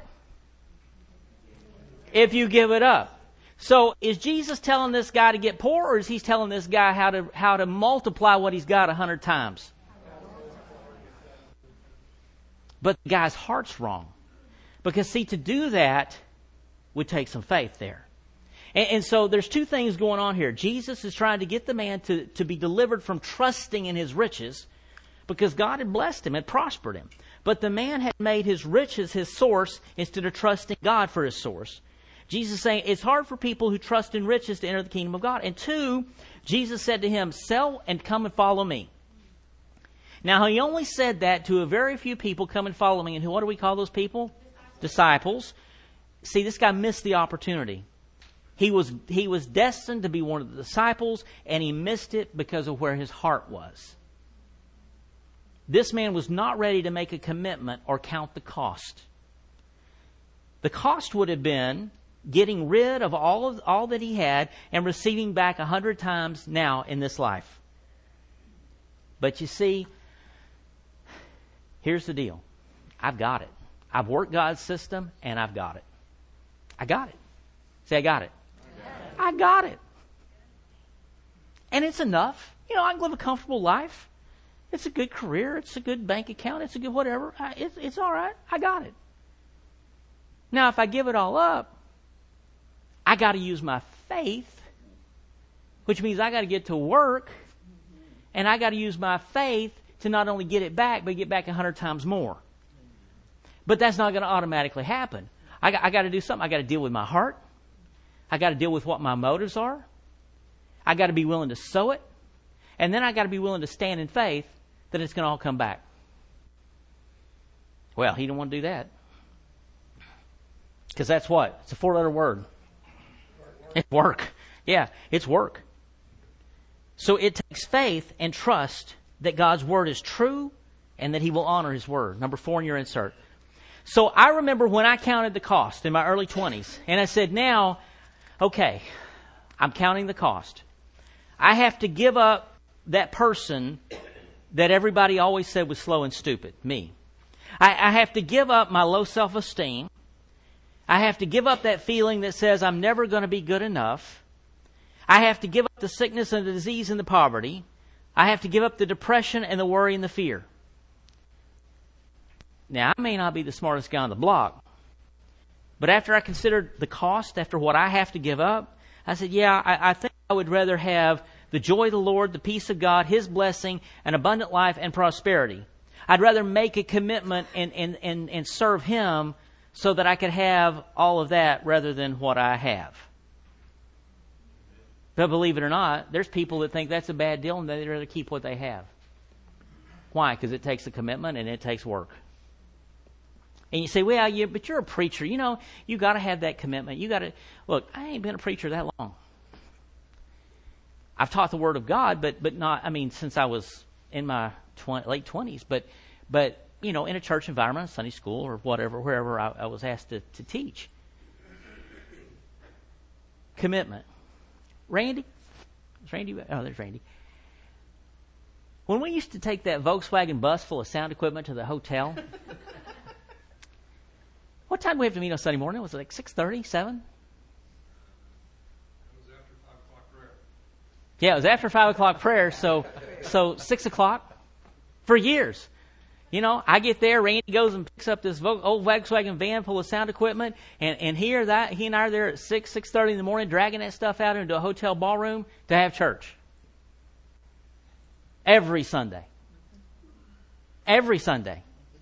If you give it up. So is Jesus telling this guy to get poor, or is he telling this guy how to how to multiply what he's got a hundred times? But the guy's heart's wrong. Because, see, to do that would take some faith there. And, and so there's two things going on here. Jesus is trying to get the man to, to be delivered from trusting in his riches because God had blessed him and prospered him. But the man had made his riches his source instead of trusting God for his source. Jesus is saying it's hard for people who trust in riches to enter the kingdom of God. And two, Jesus said to him, sell and come and follow me. Now, he only said that to a very few people, come and follow me. And who, what do we call those people? Disciples. See, this guy missed the opportunity. He was he was destined to be one of the disciples, and he missed it because of where his heart was. This man was not ready to make a commitment or count the cost. The cost would have been getting rid of all of all that he had and receiving back a hundred times now in this life. But you see, here's the deal. I've got it. I've worked God's system, and I've got it. I got it. Say, I got it. I got it. And it's enough. You know, I can live a comfortable life. It's a good career. It's a good bank account. It's a good whatever. It's, it's all right. I got it. Now, if I give it all up, I got to use my faith, which means I got to get to work, and I got to use my faith to not only get it back, but get back a hundred times more. But that's not going to automatically happen. I got, I got to do something. I got to deal with my heart. I got to deal with what my motives are. I got to be willing to sow it. And then I got to be willing to stand in faith that it's going to all come back. Well, he didn't want to do that. Because that's what? It's a four-letter word. It's work. Yeah, it's work. So it takes faith and trust that God's word is true and that he will honor his word. Number four in your insert. So I remember when I counted the cost in my early twenties, and I said, now, okay, I'm counting the cost. I have to give up that person that everybody always said was slow and stupid, me. I, I have to give up my low self-esteem. I have to give up that feeling that says I'm never going to be good enough. I have to give up the sickness and the disease and the poverty. I have to give up the depression and the worry and the fear. Now, I may not be the smartest guy on the block, but after I considered the cost, after what I have to give up, I said, yeah, I, I think I would rather have the joy of the Lord, the peace of God, his blessing, an abundant life, and prosperity. I'd rather make a commitment and, and, and, and serve him so that I could have all of that rather than what I have. But believe it or not, there's people that think that's a bad deal and they'd rather keep what they have. Why? Because it takes a commitment and it takes work. And you say, well, yeah, but you're a preacher. You know, you got to have that commitment. You got to look. I ain't been a preacher that long. I've taught the Word of God, but but not. I mean, since I was in my twenty, late twenties. But but you know, in a church environment, Sunday school or whatever, wherever I, I was asked to, to teach. Commitment. Randy, is Randy? Oh, there's Randy. When we used to take that Volkswagen bus full of sound equipment to the hotel, what time did we have to meet on Sunday morning? Was it like six thirty, seven? It was after five o'clock prayer. Yeah, it was after five o'clock prayer, so so six o'clock for years. You know, I get there, Randy goes and picks up this old Volkswagen van full of sound equipment, and, and here that he and I are there at six, six thirty in the morning, dragging that stuff out into a hotel ballroom to have church. Every Sunday. Every Sunday.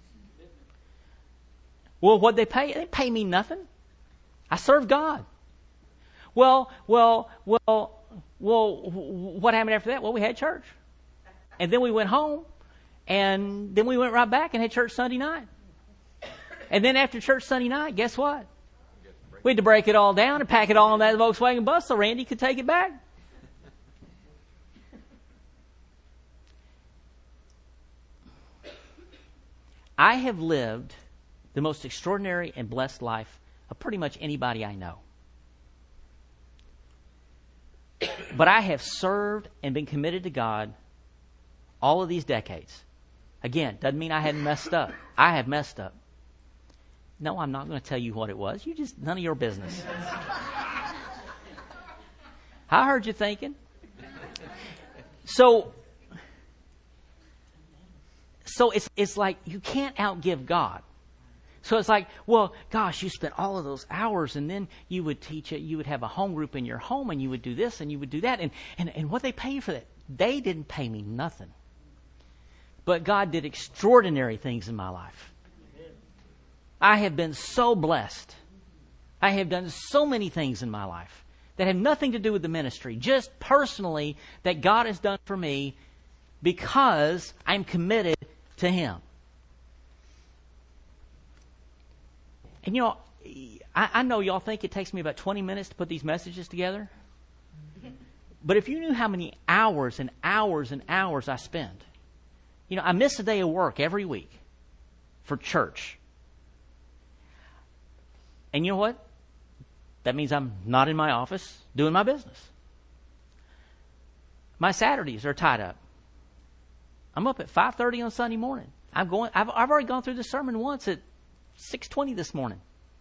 Well, what'd they pay? They didn't pay me nothing. I serve God. Well, well, well, well, what happened after that? Well, we had church. And then we went home. And then we went right back and had church Sunday night. And then after church Sunday night, guess what? We had to break it all down and pack it all on that Volkswagen bus so Randy could take it back. I have lived the most extraordinary and blessed life of pretty much anybody I know. But I have served and been committed to God all of these decades. Again, doesn't mean I hadn't messed up. I have messed up. No, I'm not going to tell you what it was. You just, none of your business. I heard you thinking. So, so it's it's like you can't outgive God. So it's like, well, gosh, you spent all of those hours, and then you would teach it. You would have a home group in your home, and you would do this, and you would do that, and and and what they pay you for that? They didn't pay me nothing. But God did extraordinary things in my life. I have been so blessed. I have done so many things in my life that have nothing to do with the ministry, just personally that God has done for me because I'm committed to Him. And you know, I, I know y'all think it takes me about twenty minutes to put these messages together. But if you knew how many hours and hours and hours I spend. You know, I miss a day of work every week for church. And you know what? That means I'm not in my office doing my business. My Saturdays are tied up. I'm up at five thirty on Sunday morning. I'm going. I've, I've already gone through the sermon once at six twenty this morning.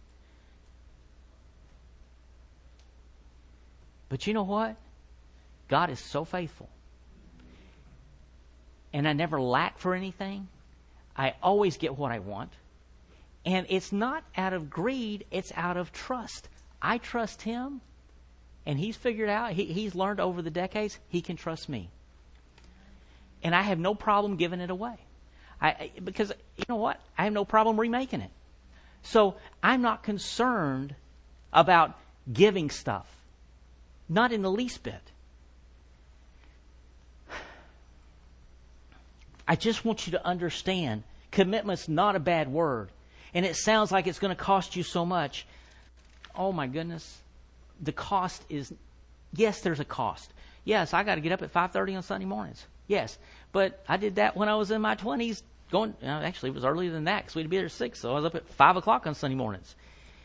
But you know what? God is so faithful. And I never lack for anything. I always get what I want. And it's not out of greed, it's out of trust. I trust Him, and He's figured out, he, He's learned over the decades, He can trust me. And I have no problem giving it away. I, because, you know what? I have no problem remaking it. So I'm not concerned about giving stuff. Not in the least bit. I just want you to understand, commitment's not a bad word. And it sounds like it's going to cost you so much. Oh my goodness. The cost is, yes, there's a cost. Yes, I got to get up at five thirty on Sunday mornings. Yes. But I did that when I was in my twenties. Going, you know, actually, it was earlier than that because we'd be there at six. So I was up at five o'clock on Sunday mornings.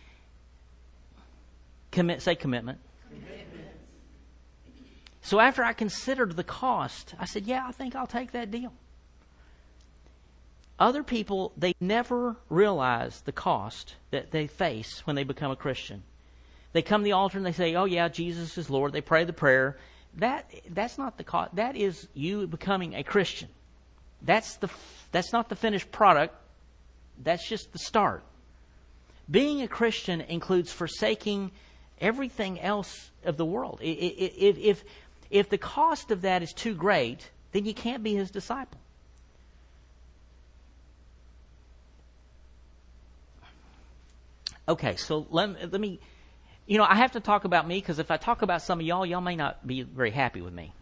Commit, say commitment. Commitment. So after I considered the cost, I said, yeah, I think I'll take that deal. Other people, they never realize the cost that they face when they become a Christian. They come to the altar and they say, oh yeah, Jesus is Lord. They pray the prayer. That That's not the cost. That is you becoming a Christian. That's the that's not the finished product. That's just the start. Being a Christian includes forsaking everything else of the world. If, if, if the cost of that is too great, then you can't be His disciple. Okay, so let, let me, you know, I have to talk about me because if I talk about some of y'all, y'all may not be very happy with me.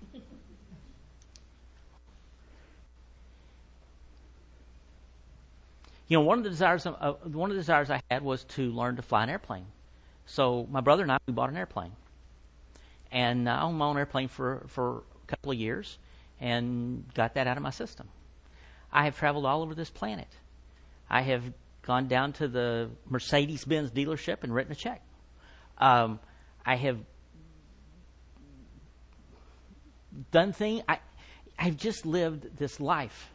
You know, one of the desires, uh, one of the desires I had was to learn to fly an airplane. So my brother and I, we bought an airplane, and uh, I owned my own airplane for for a couple of years, and got that out of my system. I have traveled all over this planet. I have gone down to the Mercedes-Benz dealership and written a check. Um, I have done things. I, I I've just lived this life.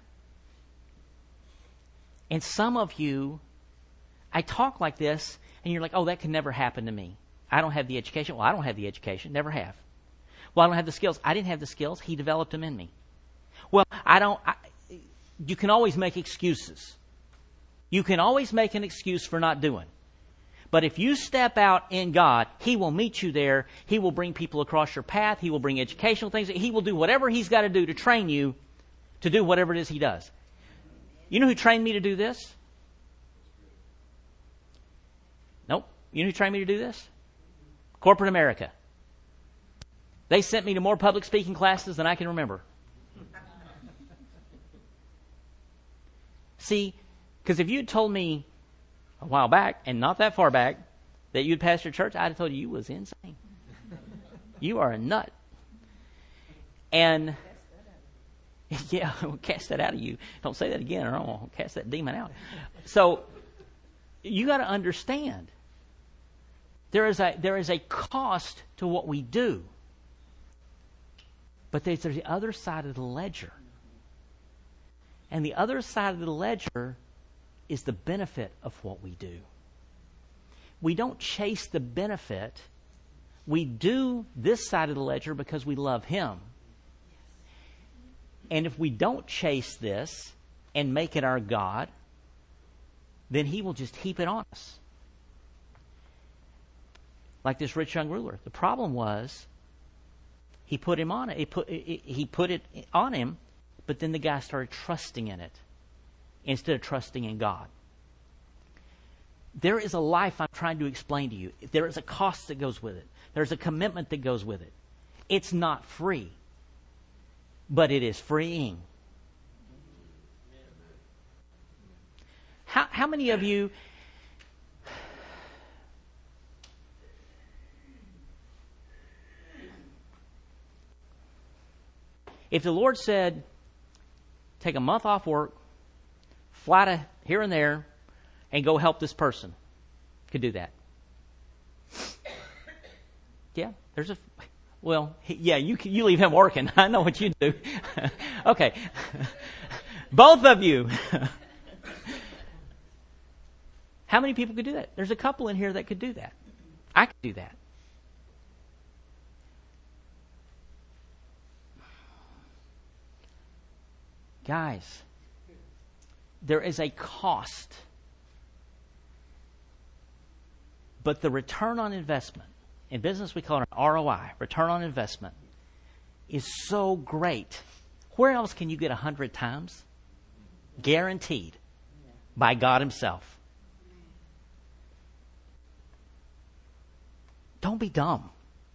And some of you, I talk like this, and you're like, oh, that can never happen to me. I don't have the education. Well, I don't have the education. Never have. Well, I don't have the skills. I didn't have the skills. He developed them in me. Well, I don't... I, you can always make excuses. You can always make an excuse for not doing. But if you step out in God, He will meet you there. He will bring people across your path. He will bring educational things. He will do whatever He's got to do to train you to do whatever it is He does. You know who trained me to do this? Nope. You know who trained me to do this? Corporate America. They sent me to more public speaking classes than I can remember. See, because if you had told me a while back, and not that far back, that you'd pastor church, I'd have told you you was insane. You are a nut. And, yeah, we'll cast that out of you. Don't say that again, or I'll cast that demon out. So, you got to understand, there is a there is a cost to what we do. But there's the other side of the ledger. And the other side of the ledger is the benefit of what we do. We don't chase the benefit. We do this side of the ledger because we love Him. And if we don't chase this and make it our God, then He will just heap it on us. Like this rich young ruler. The problem was, he put him on it. He put, he put it on him, but then the guy started trusting in it instead of trusting in God. There is a life I'm trying to explain to you. There is a cost that goes with it. There's a commitment that goes with it. It's not free, but it is freeing. How, how many of you... If the Lord said, take a month off work, fly to here and there, and go help this person, could do that. Yeah, there's a... Well, yeah, you you leave him working. I know what you do. Okay. Both of you. How many people could do that? There's a couple in here that could do that. I could do that. Guys, there is a cost, but the return on investment, in business we call it an R O I, return on investment, is so great. Where else can you get a hundred times? Guaranteed by God Himself. Don't be dumb.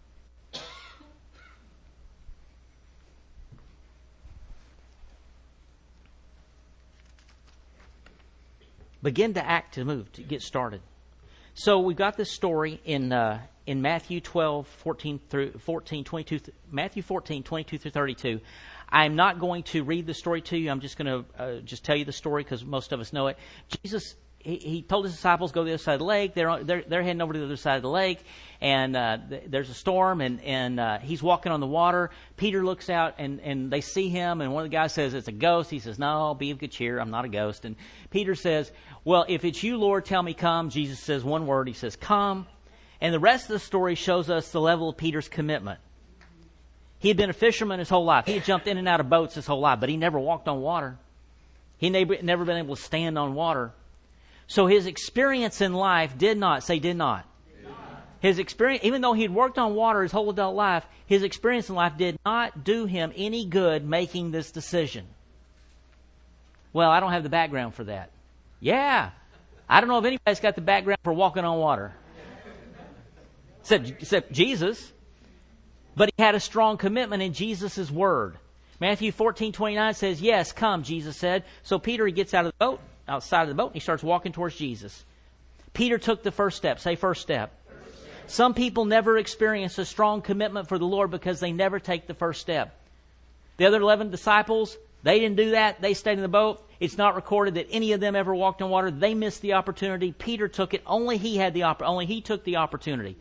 Begin to act, to move, to get started. So we've got this story in uh, in Matthew twelve, fourteen through fourteen, twenty-two, Matthew fourteen, twenty-two through thirty-two. I'm not going to read the story to you. I'm just going to uh, just tell you the story because most of us know it. Jesus, he, he told his disciples go to the other side of the lake. They're they're, they're heading over to the other side of the lake, and uh, th- there's a storm, and and uh, he's walking on the water. Peter looks out, and and they see him, and one of the guys says it's a ghost. He says, "No, be of good cheer. I'm not a ghost." And Peter says, "Well, if it's you, Lord, tell me come." Jesus says one word. He says, "Come." And the rest of the story shows us the level of Peter's commitment. He had been a fisherman his whole life. He had jumped in and out of boats his whole life, but he never walked on water. He never, never been able to stand on water. So his experience in life did not, say did not. Did not. His experience, even though he had worked on water his whole adult life, his experience in life did not do him any good making this decision. Well, I don't have the background for that. Yeah. I don't know if anybody's got the background for walking on water. Except, except Jesus. But he had a strong commitment in Jesus' word. Matthew fourteen twenty-nine says, "Yes, come," Jesus said. So Peter, he gets out of the boat, outside of the boat, and he starts walking towards Jesus. Peter took the first step. Say first step. First step. Some people never experience a strong commitment for the Lord because they never take the first step. The other eleven disciples, they didn't do that. They stayed in the boat. It's not recorded that any of them ever walked on water. They missed the opportunity. Peter took it. Only he had the opp- Only he took the opportunity.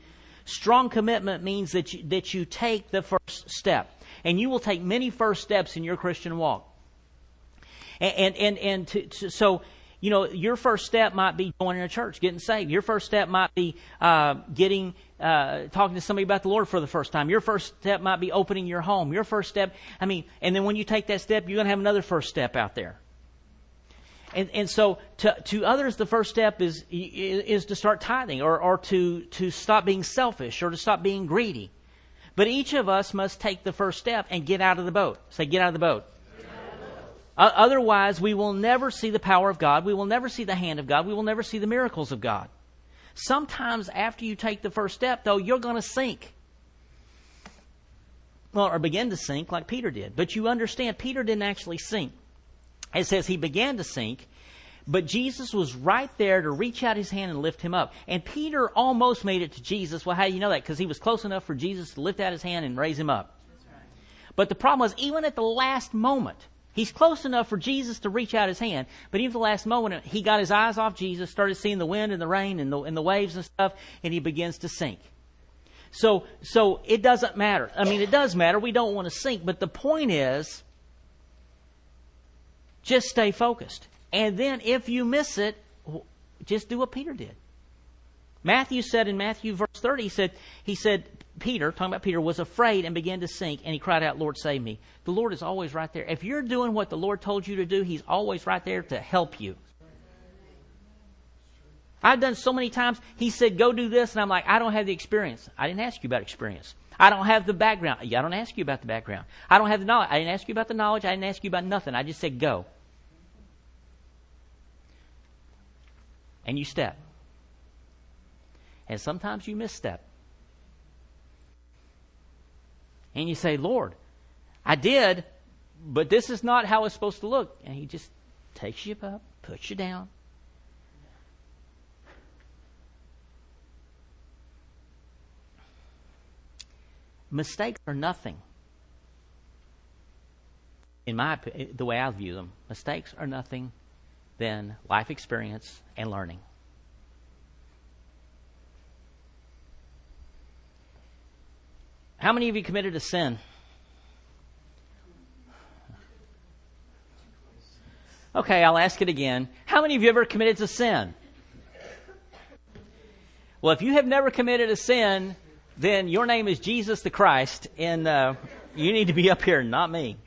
Strong commitment means that you, that you take the first step. And you will take many first steps in your Christian walk. And, and, and, and to, to, so, you know, your first step might be joining a church, getting saved. Your first step might be uh, getting, uh, talking to somebody about the Lord for the first time. Your first step might be opening your home. Your first step, I mean, and then when you take that step, you're going to have another first step out there. And, and so to, to others, the first step is, is to start tithing or, or to, to stop being selfish or to stop being greedy. But each of us must take the first step and get out of the boat. Say, get out of the boat. Uh, otherwise, we will never see the power of God. We will never see the hand of God. We will never see the miracles of God. Sometimes after you take the first step, though, you're going to sink. Well, or begin to sink like Peter did. But you understand, Peter didn't actually sink. It says he began to sink, but Jesus was right there to reach out his hand and lift him up. And Peter almost made it to Jesus. Well, how do you know that? Because he was close enough for Jesus to lift out his hand and raise him up. That's right. But the problem was, even at the last moment, he's close enough for Jesus to reach out his hand, but even at the last moment, he got his eyes off Jesus, started seeing the wind and the rain and the, and the waves and stuff, and he begins to sink. So, so it doesn't matter. I mean, it does matter. We don't want to sink, but the point is, just stay focused. And then if you miss it, just do what Peter did. Matthew said in Matthew verse thirty, he said, he said, Peter, talking about Peter, was afraid and began to sink, and he cried out, Lord, save me. The Lord is always right there. If you're doing what the Lord told you to do, He's always right there to help you. I've done so many times, He said, go do this, and I'm like, I don't have the experience. I didn't ask you about experience. I don't have the background. I don't ask you about the background. I don't have the knowledge. I didn't ask you about the knowledge. I didn't ask you about nothing. I just said, go. And you step. And sometimes you misstep. And you say, Lord, I did, but this is not how it's supposed to look. And He just takes you up, puts you down. Mistakes are nothing. In my the way I view them, mistakes are nothing than life experience and learning. How many of you committed a sin? Okay, I'll ask it again. How many of you ever committed a sin? Well, if you have never committed a sin, then your name is Jesus the Christ, and uh, you need to be up here, not me.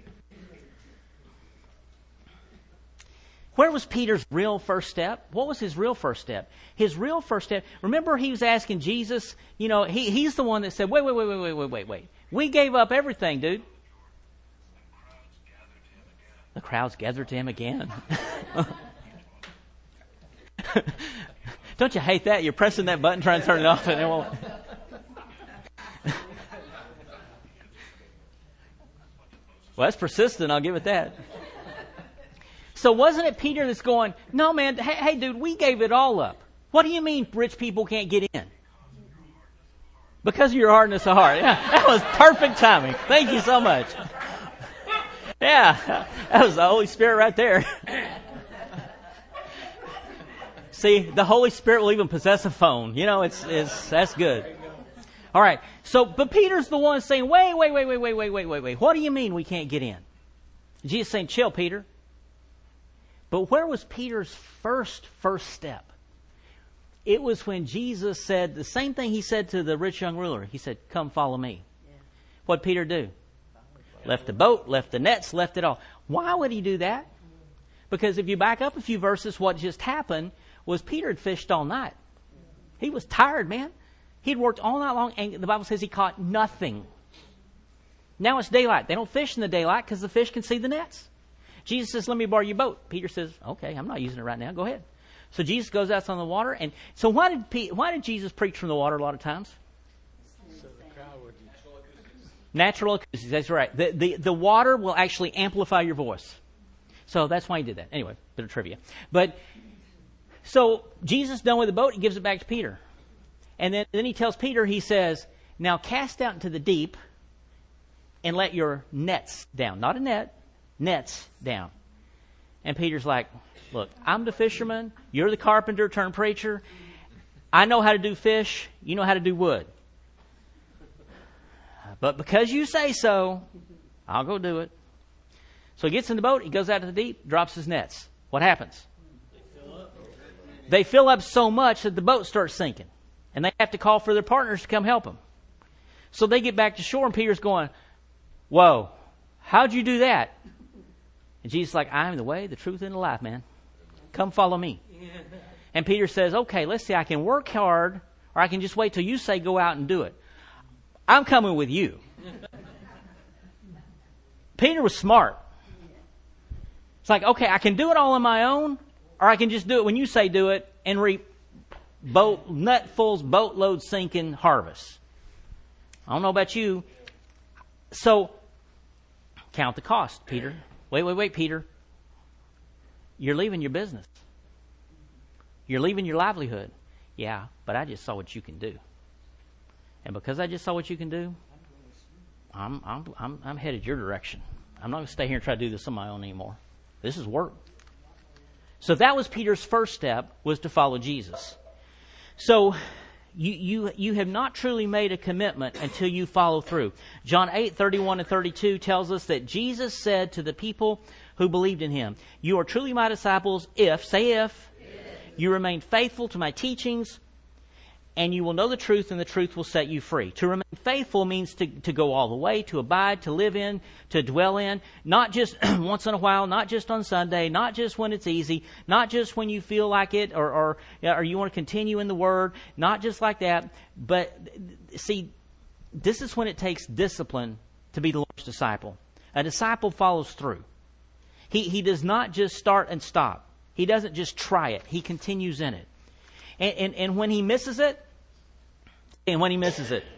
Where was Peter's real first step? What was his real first step? His real first step, remember he was asking Jesus, you know, he, he's the one that said, wait, wait, wait, wait, wait, wait, wait, wait. We gave up everything, dude. The crowds gathered to him again. Don't you hate that? You're pressing that button, trying to turn it off, and it won't. Well, that's persistent, I'll give it that. So wasn't it Peter that's going, no, man, hey, hey, dude, we gave it all up. What do you mean rich people can't get in? Because of your hardness of heart. Yeah, that was perfect timing. Thank you so much. Yeah, that was the Holy Spirit right there. See, the Holy Spirit will even possess a phone. You know, it's it's that's good. All right. So, but Peter's the one saying, wait, wait, wait, wait, wait, wait, wait, wait, wait. What do you mean we can't get in? Jesus saying, chill, Peter. But where was Peter's first, first step? It was when Jesus said the same thing He said to the rich young ruler. He said, come follow me. Yeah. What'd Peter do? Left the boat, left the nets, left it all. Why would he do that? Because if you back up a few verses, what just happened was Peter had fished all night. He was tired, man. He'd worked all night long, and the Bible says he caught nothing. Now it's daylight. They don't fish in the daylight because the fish can see the nets. Jesus says, let me borrow your boat. Peter says, okay, I'm not using it right now. Go ahead. So Jesus goes out on the water. And so why did Pe- why did Jesus preach from the water a lot of times? So the crowd would... Natural acoustics. That's right. The, the, the water will actually amplify your voice. So that's why He did that. Anyway, bit of trivia. But so Jesus done with the boat. He gives it back to Peter. And then, then He tells Peter, He says, now cast out into the deep and let your nets down. Not a net. Nets down. And Peter's like, look, I'm the fisherman. You're the carpenter turned preacher. I know how to do fish. You know how to do wood. But because you say so, I'll go do it. So he gets in the boat, he goes out to the deep, drops his nets. What happens? They fill up, they fill up so much that the boat starts sinking. And they have to call for their partners to come help them. So they get back to shore, and Peter's going, whoa, how'd you do that? And Jesus is like, I am the way, the truth, and the life, man. Come follow me. And Peter says, okay, let's see, I can work hard, or I can just wait till you say go out and do it. I'm coming with you. Peter was smart. It's like, okay, I can do it all on my own, or I can just do it when you say do it and reap boat, nutfuls, boatload sinking harvest. I don't know about you. So, count the cost, Peter. Wait, wait, wait, Peter. You're leaving your business. You're leaving your livelihood. Yeah, but I just saw what you can do. And because I just saw what you can do, I'm I'm I'm, I'm headed your direction. I'm not going to stay here and try to do this on my own anymore. This is work. So that was Peter's first step, was to follow Jesus. So you you you have not truly made a commitment until you follow through. John eight, thirty-one and thirty-two tells us that Jesus said to the people who believed in him, you are truly my disciples if, say if, you remain faithful to my teachings, and you will know the truth, and the truth will set you free. To remain faithful means to, to go all the way, to abide, to live in, to dwell in, not just once in a while, not just on Sunday, not just when it's easy, not just when you feel like it, or, or, or you want to continue in the Word, not just like that. But, see, this is when it takes discipline to be the Lord's disciple. A disciple follows through. He, he does not just start and stop. He doesn't just try it. He continues in it. And, and, and when he misses it, and when he misses it,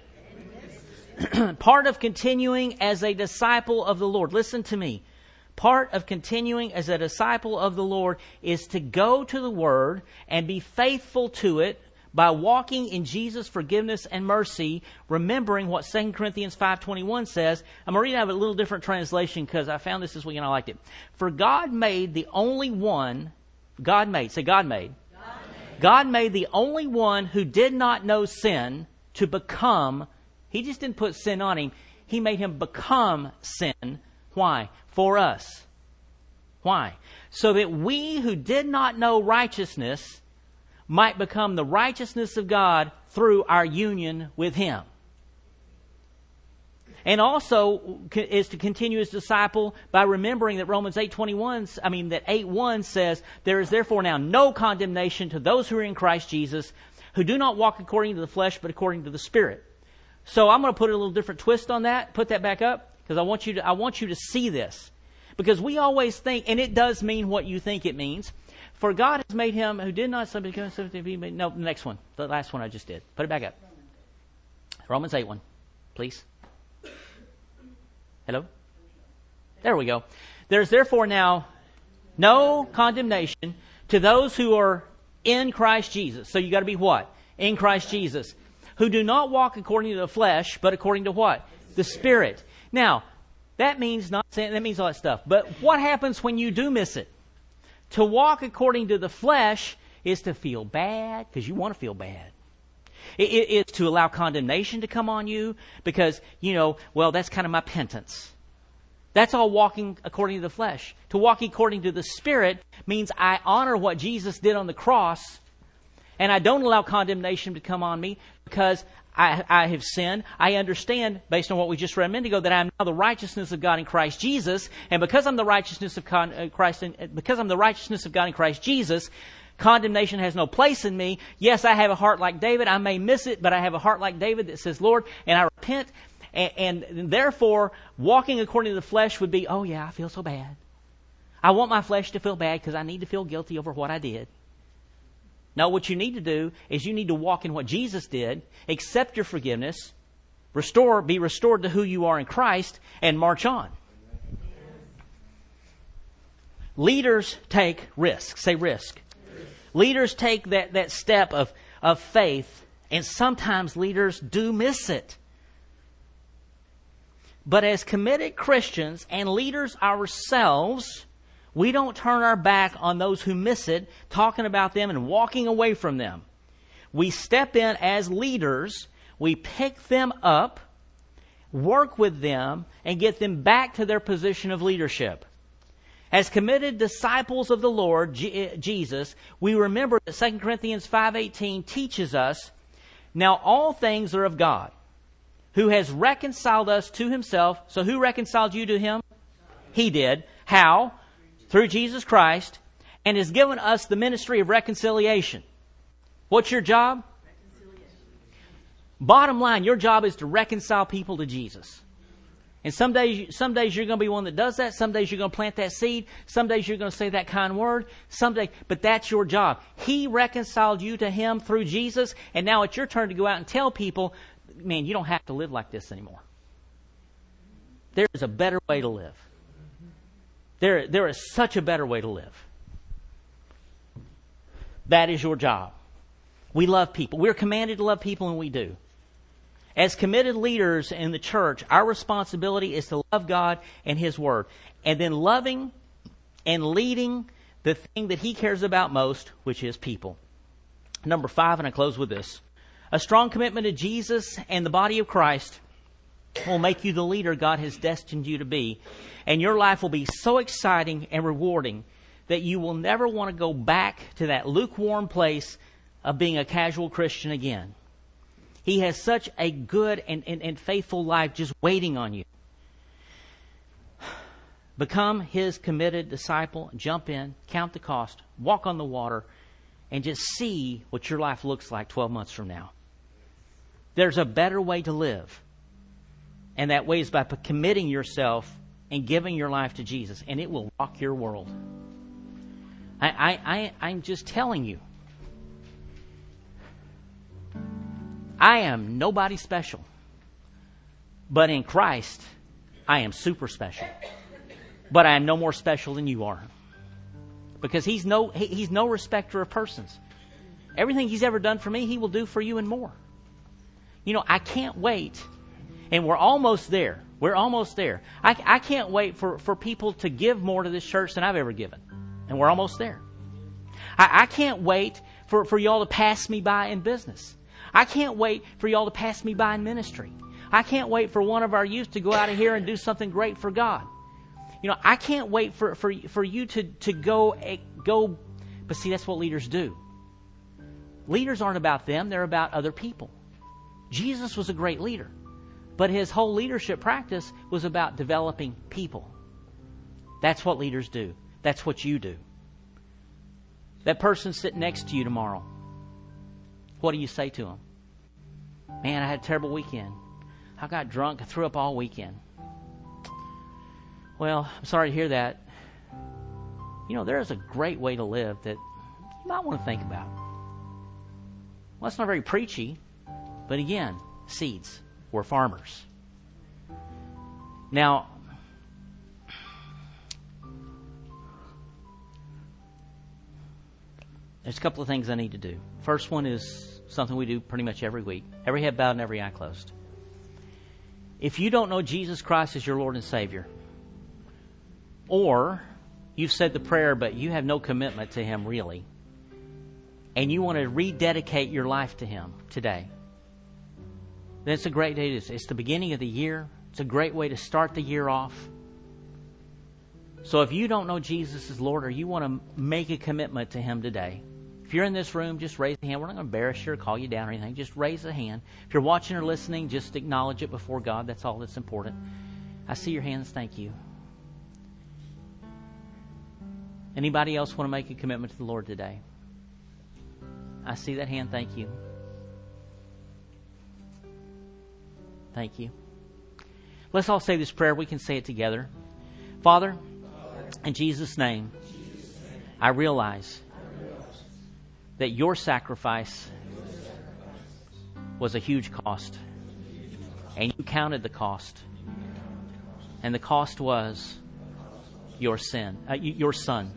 part of continuing as a disciple of the Lord, listen to me, part of continuing as a disciple of the Lord is to go to the Word and be faithful to it by walking in Jesus' forgiveness and mercy, remembering what Second Corinthians five twenty-one says. I'm going to read out a little different translation because I found this this week and I liked it. For God made the only one, God made, say God made. God made. God made the only one who did not know sin to become, he just didn't put sin on him, he made him become sin. Why? For us. Why? So that we who did not know righteousness might become the righteousness of God through our union with him. And also is to continue as disciple by remembering that Romans eight twenty-one, I mean that eight one says, there is therefore now no condemnation to those who are in Christ Jesus, who do not walk according to the flesh, but according to the Spirit. So I'm going to put a little different twist on that. Put that back up, because I want you to I want you to see this. Because we always think, and it does mean what you think it means. For God has made him who did not become something. No, the next one, the last one I just did. Put it back up. Romans eight one, please. Hello? There we go. There's therefore now no condemnation to those who are in Christ Jesus. So you got to be what? In Christ Jesus. Who do not walk according to the flesh, but according to what? The Spirit. Now, that means not saying, that means all that stuff. But what happens when you do miss it? To walk according to the flesh is to feel bad, because you want to feel bad. It is to allow condemnation to come on you because, you know, well, that's kind of my penance. That's all walking according to the flesh. To walk according to the Spirit means I honor what Jesus did on the cross, and I don't allow condemnation to come on me because I, I have sinned. I understand, based on what we just read a minute ago, that I am now the righteousness of God in Christ Jesus, and because I'm the righteousness of Christ, in, because I'm the righteousness of God in Christ Jesus, condemnation has no place in me. Yes, I have a heart like David. I may miss it, but I have a heart like David that says, Lord, and I repent. And, and therefore, walking according to the flesh would be, oh yeah, I feel so bad. I want my flesh to feel bad because I need to feel guilty over what I did. No, what you need to do is you need to walk in what Jesus did, accept your forgiveness, restore, be restored to who you are in Christ, and march on. Leaders take risks. Say risk. Leaders take that, that step of, of faith, and sometimes leaders do miss it. But as committed Christians and leaders ourselves, we don't turn our back on those who miss it, talking about them and walking away from them. We step in as leaders, we pick them up, work with them and get them back to their position of leadership. As committed disciples of the Lord G- Jesus, we remember that Second Corinthians five eighteen teaches us, now all things are of God, who has reconciled us to himself. So who reconciled you to him? He did. How? Through Jesus Christ, and has given us the ministry of reconciliation. What's your job? Bottom line, your job is to reconcile people to Jesus. And some days, some days you're going to be one that does that. Some days you're going to plant that seed. Some days you're going to say that kind word. Some day, but that's your job. He reconciled you to Him through Jesus, and now it's your turn to go out and tell people, man, you don't have to live like this anymore. There is a better way to live. There, there is such a better way to live. That is your job. We love people. We're commanded to love people, and we do. As committed leaders in the church, our responsibility is to love God and His Word. And then loving and leading the thing that He cares about most, which is people. Number five, and I close with this. A strong commitment to Jesus and the body of Christ will make you the leader God has destined you to be. And your life will be so exciting and rewarding that you will never want to go back to that lukewarm place of being a casual Christian again. He has such a good and, and, and faithful life just waiting on you. Become His committed disciple. Jump in, count the cost, walk on the water, and just see what your life looks like twelve months from now. There's a better way to live. And that way is by committing yourself and giving your life to Jesus. And it will rock your world. I, I, I, I'm just telling you. I am nobody special. But in Christ, I am super special. But I am no more special than you are. Because He's no, he, he's no respecter of persons. Everything He's ever done for me, He will do for you and more. You know, I can't wait. And we're almost there. We're almost there. I, I can't wait for, for people to give more to this church than I've ever given. And we're almost there. I, I can't wait for, for y'all to pass me by in business. I can't wait for y'all to pass me by in ministry. I can't wait for one of our youth to go out of here and do something great for God. You know, I can't wait for, for, for you to, to go, go, but see, that's what leaders do. Leaders aren't about them, they're about other people. Jesus was a great leader, but His whole leadership practice was about developing people. That's what leaders do. That's what you do. That person sitting next to you tomorrow, what do you say to them? Man, I had a terrible weekend. I got drunk. I threw up all weekend. Well, I'm sorry to hear that. You know, there is a great way to live that you might want to think about. Well, it's not very preachy, but again, seeds. We're farmers. Now, there's a couple of things I need to do. First one is something we do pretty much every week. Every head bowed and every eye closed. If you don't know Jesus Christ as your Lord and Savior, or you've said the prayer but you have no commitment to Him really, and you want to rededicate your life to Him today, then it's a great day. It's the beginning of the year. It's a great way to start the year off. So if you don't know Jesus as Lord, or you want to make a commitment to Him today, if you're in this room, just raise a hand. We're not going to embarrass you or call you down or anything. Just raise a hand. If you're watching or listening, just acknowledge it before God. That's all that's important. I see your hands. Thank you. Anybody else want to make a commitment to the Lord today? I see that hand. Thank you. Thank you. Let's all say this prayer. We can say it together. Father, in Jesus' name, I realize that your sacrifice was a huge cost. And you counted the cost. And the cost was your sin, uh, your Son.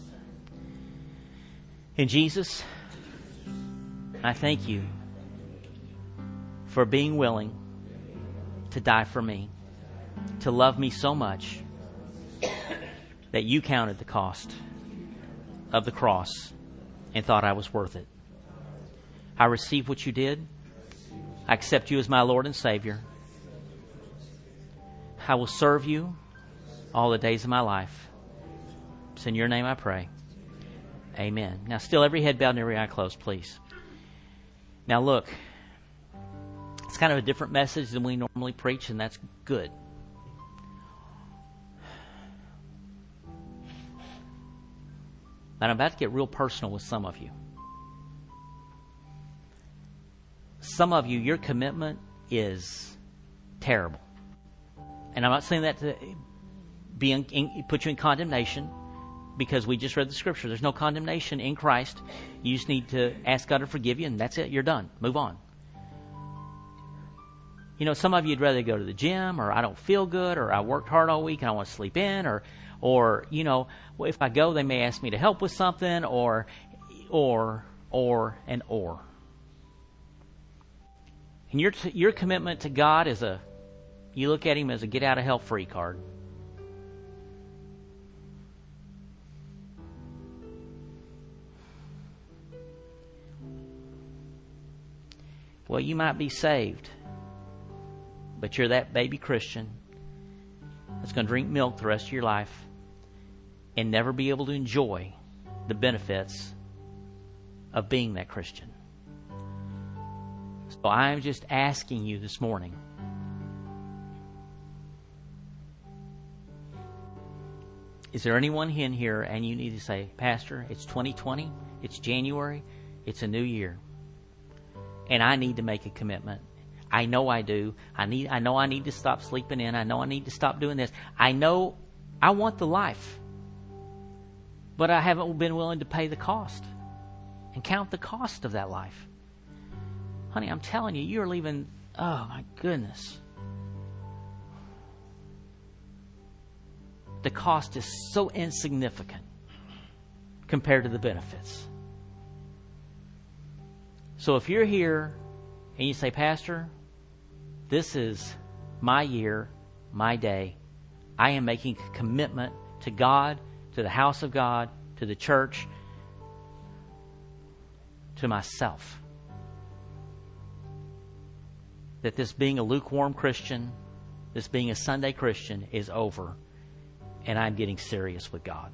And Jesus, I thank you for being willing to die for me, to love me so much that you counted the cost of the cross and thought I was worth it. I receive what you did. I accept you as my Lord and Savior. I will serve you all the days of my life. It's in your name I pray. Amen. Now, still every head bowed and every eye closed, please. Now, look, it's kind of a different message than we normally preach, and that's good. And I'm about to get real personal with some of you. Some of you, your commitment is terrible. And I'm not saying that to be in, in, put you in condemnation, because we just read the scripture. There's no condemnation in Christ. You just need to ask God to forgive you, and that's it. You're done. Move on. You know, some of you would rather go to the gym, or I don't feel good, or I worked hard all week and I want to sleep in, or, or you know, well, if I go, they may ask me to help with something, or, or, or, and or. And your your commitment to God is a, you look at Him as a get out of hell free card. Well, you might be saved, but you're that baby Christian that's going to drink milk the rest of your life and never be able to enjoy the benefits of being that Christian. So I'm just asking you this morning, is there anyone in here and you need to say, Pastor, it's twenty twenty, it's January, it's a new year, and I need to make a commitment. I know I do. I need. I know I need to stop sleeping in. I know I need to stop doing this. I know I want the life, but I haven't been willing to pay the cost and count the cost of that life. Honey, I'm telling you, you're leaving, oh my goodness. The cost is so insignificant compared to the benefits. So if you're here and you say, Pastor, this is my year, my day. I am making a commitment to God, to the house of God, to the church, to myself. That this being a lukewarm Christian, this being a Sunday Christian is over, and I'm getting serious with God.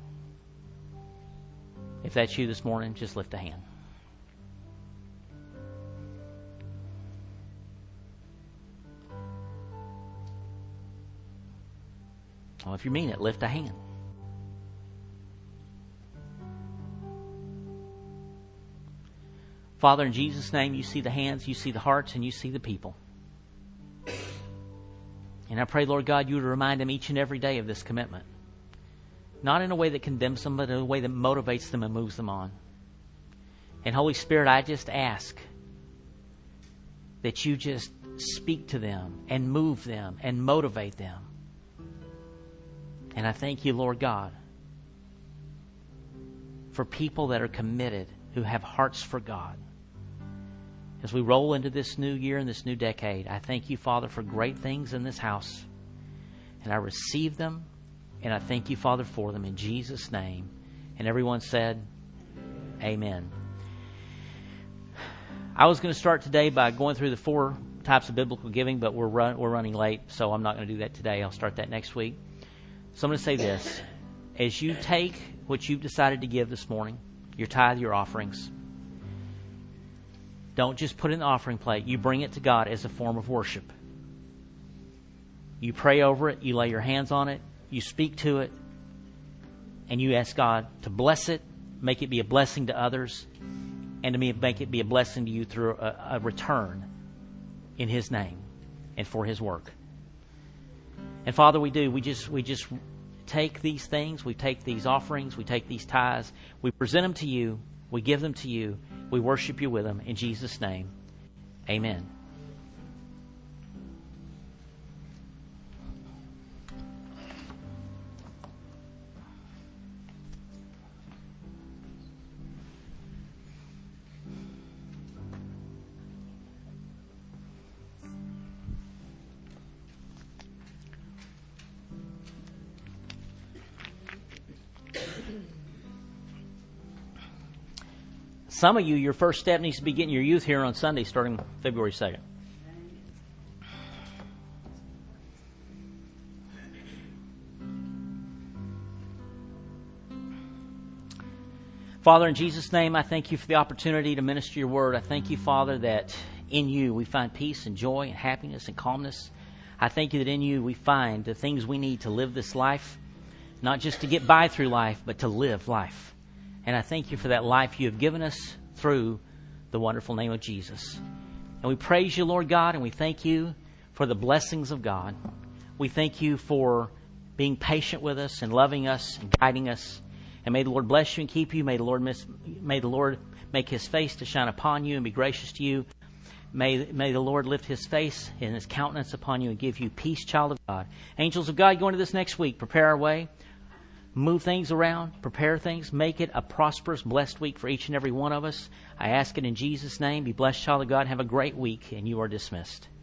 If that's you this morning, just lift a hand. Well, if you mean it, lift a hand. Father, in Jesus' name, you see the hands, you see the hearts, and you see the people. And I pray, Lord God, you would remind them each and every day of this commitment. Not in a way that condemns them, but in a way that motivates them and moves them on. And Holy Spirit, I just ask that you just speak to them and move them and motivate them. And I thank you, Lord God, for people that are committed, who have hearts for God. As we roll into this new year and this new decade, I thank you, Father, for great things in this house. And I receive them, and I thank you, Father, for them in Jesus' name. And everyone said, Amen. I was going to start today by going through the four types of biblical giving, but we're run, we're running late, so I'm not going to do that today. I'll start that next week. So I'm going to say this. As you take what you've decided to give this morning, your tithe, your offerings, don't just put it in the offering plate. You bring it to God as a form of worship. You pray over it. You lay your hands on it. You speak to it. And you ask God to bless it, make it be a blessing to others, and to me, make it be a blessing to you through a, a return in His name and for His work. And Father, we do. We just we just take these things. We take these offerings. We take these tithes. We present them to you. We give them to you. We worship you with them. In Jesus' name, amen. Some of you, your first step needs to be getting your youth here on Sunday starting February second. Father, in Jesus' name, I thank you for the opportunity to minister your word. I thank you, Father, that in you we find peace and joy and happiness and calmness. I thank you that in you we find the things we need to live this life, not just to get by through life, but to live life. And I thank you for that life you have given us through the wonderful name of Jesus. And we praise you, Lord God, and we thank you for the blessings of God. We thank you for being patient with us and loving us and guiding us. And may the Lord bless you and keep you. May the Lord miss, may the Lord make His face to shine upon you and be gracious to you. May, may the Lord lift His face and His countenance upon you and give you peace, child of God. Angels of God, go into this next week. Prepare our way. Move things around. Prepare things. Make it a prosperous, blessed week for each and every one of us. I ask it in Jesus' name. Be blessed, child of God. Have a great week, and you are dismissed.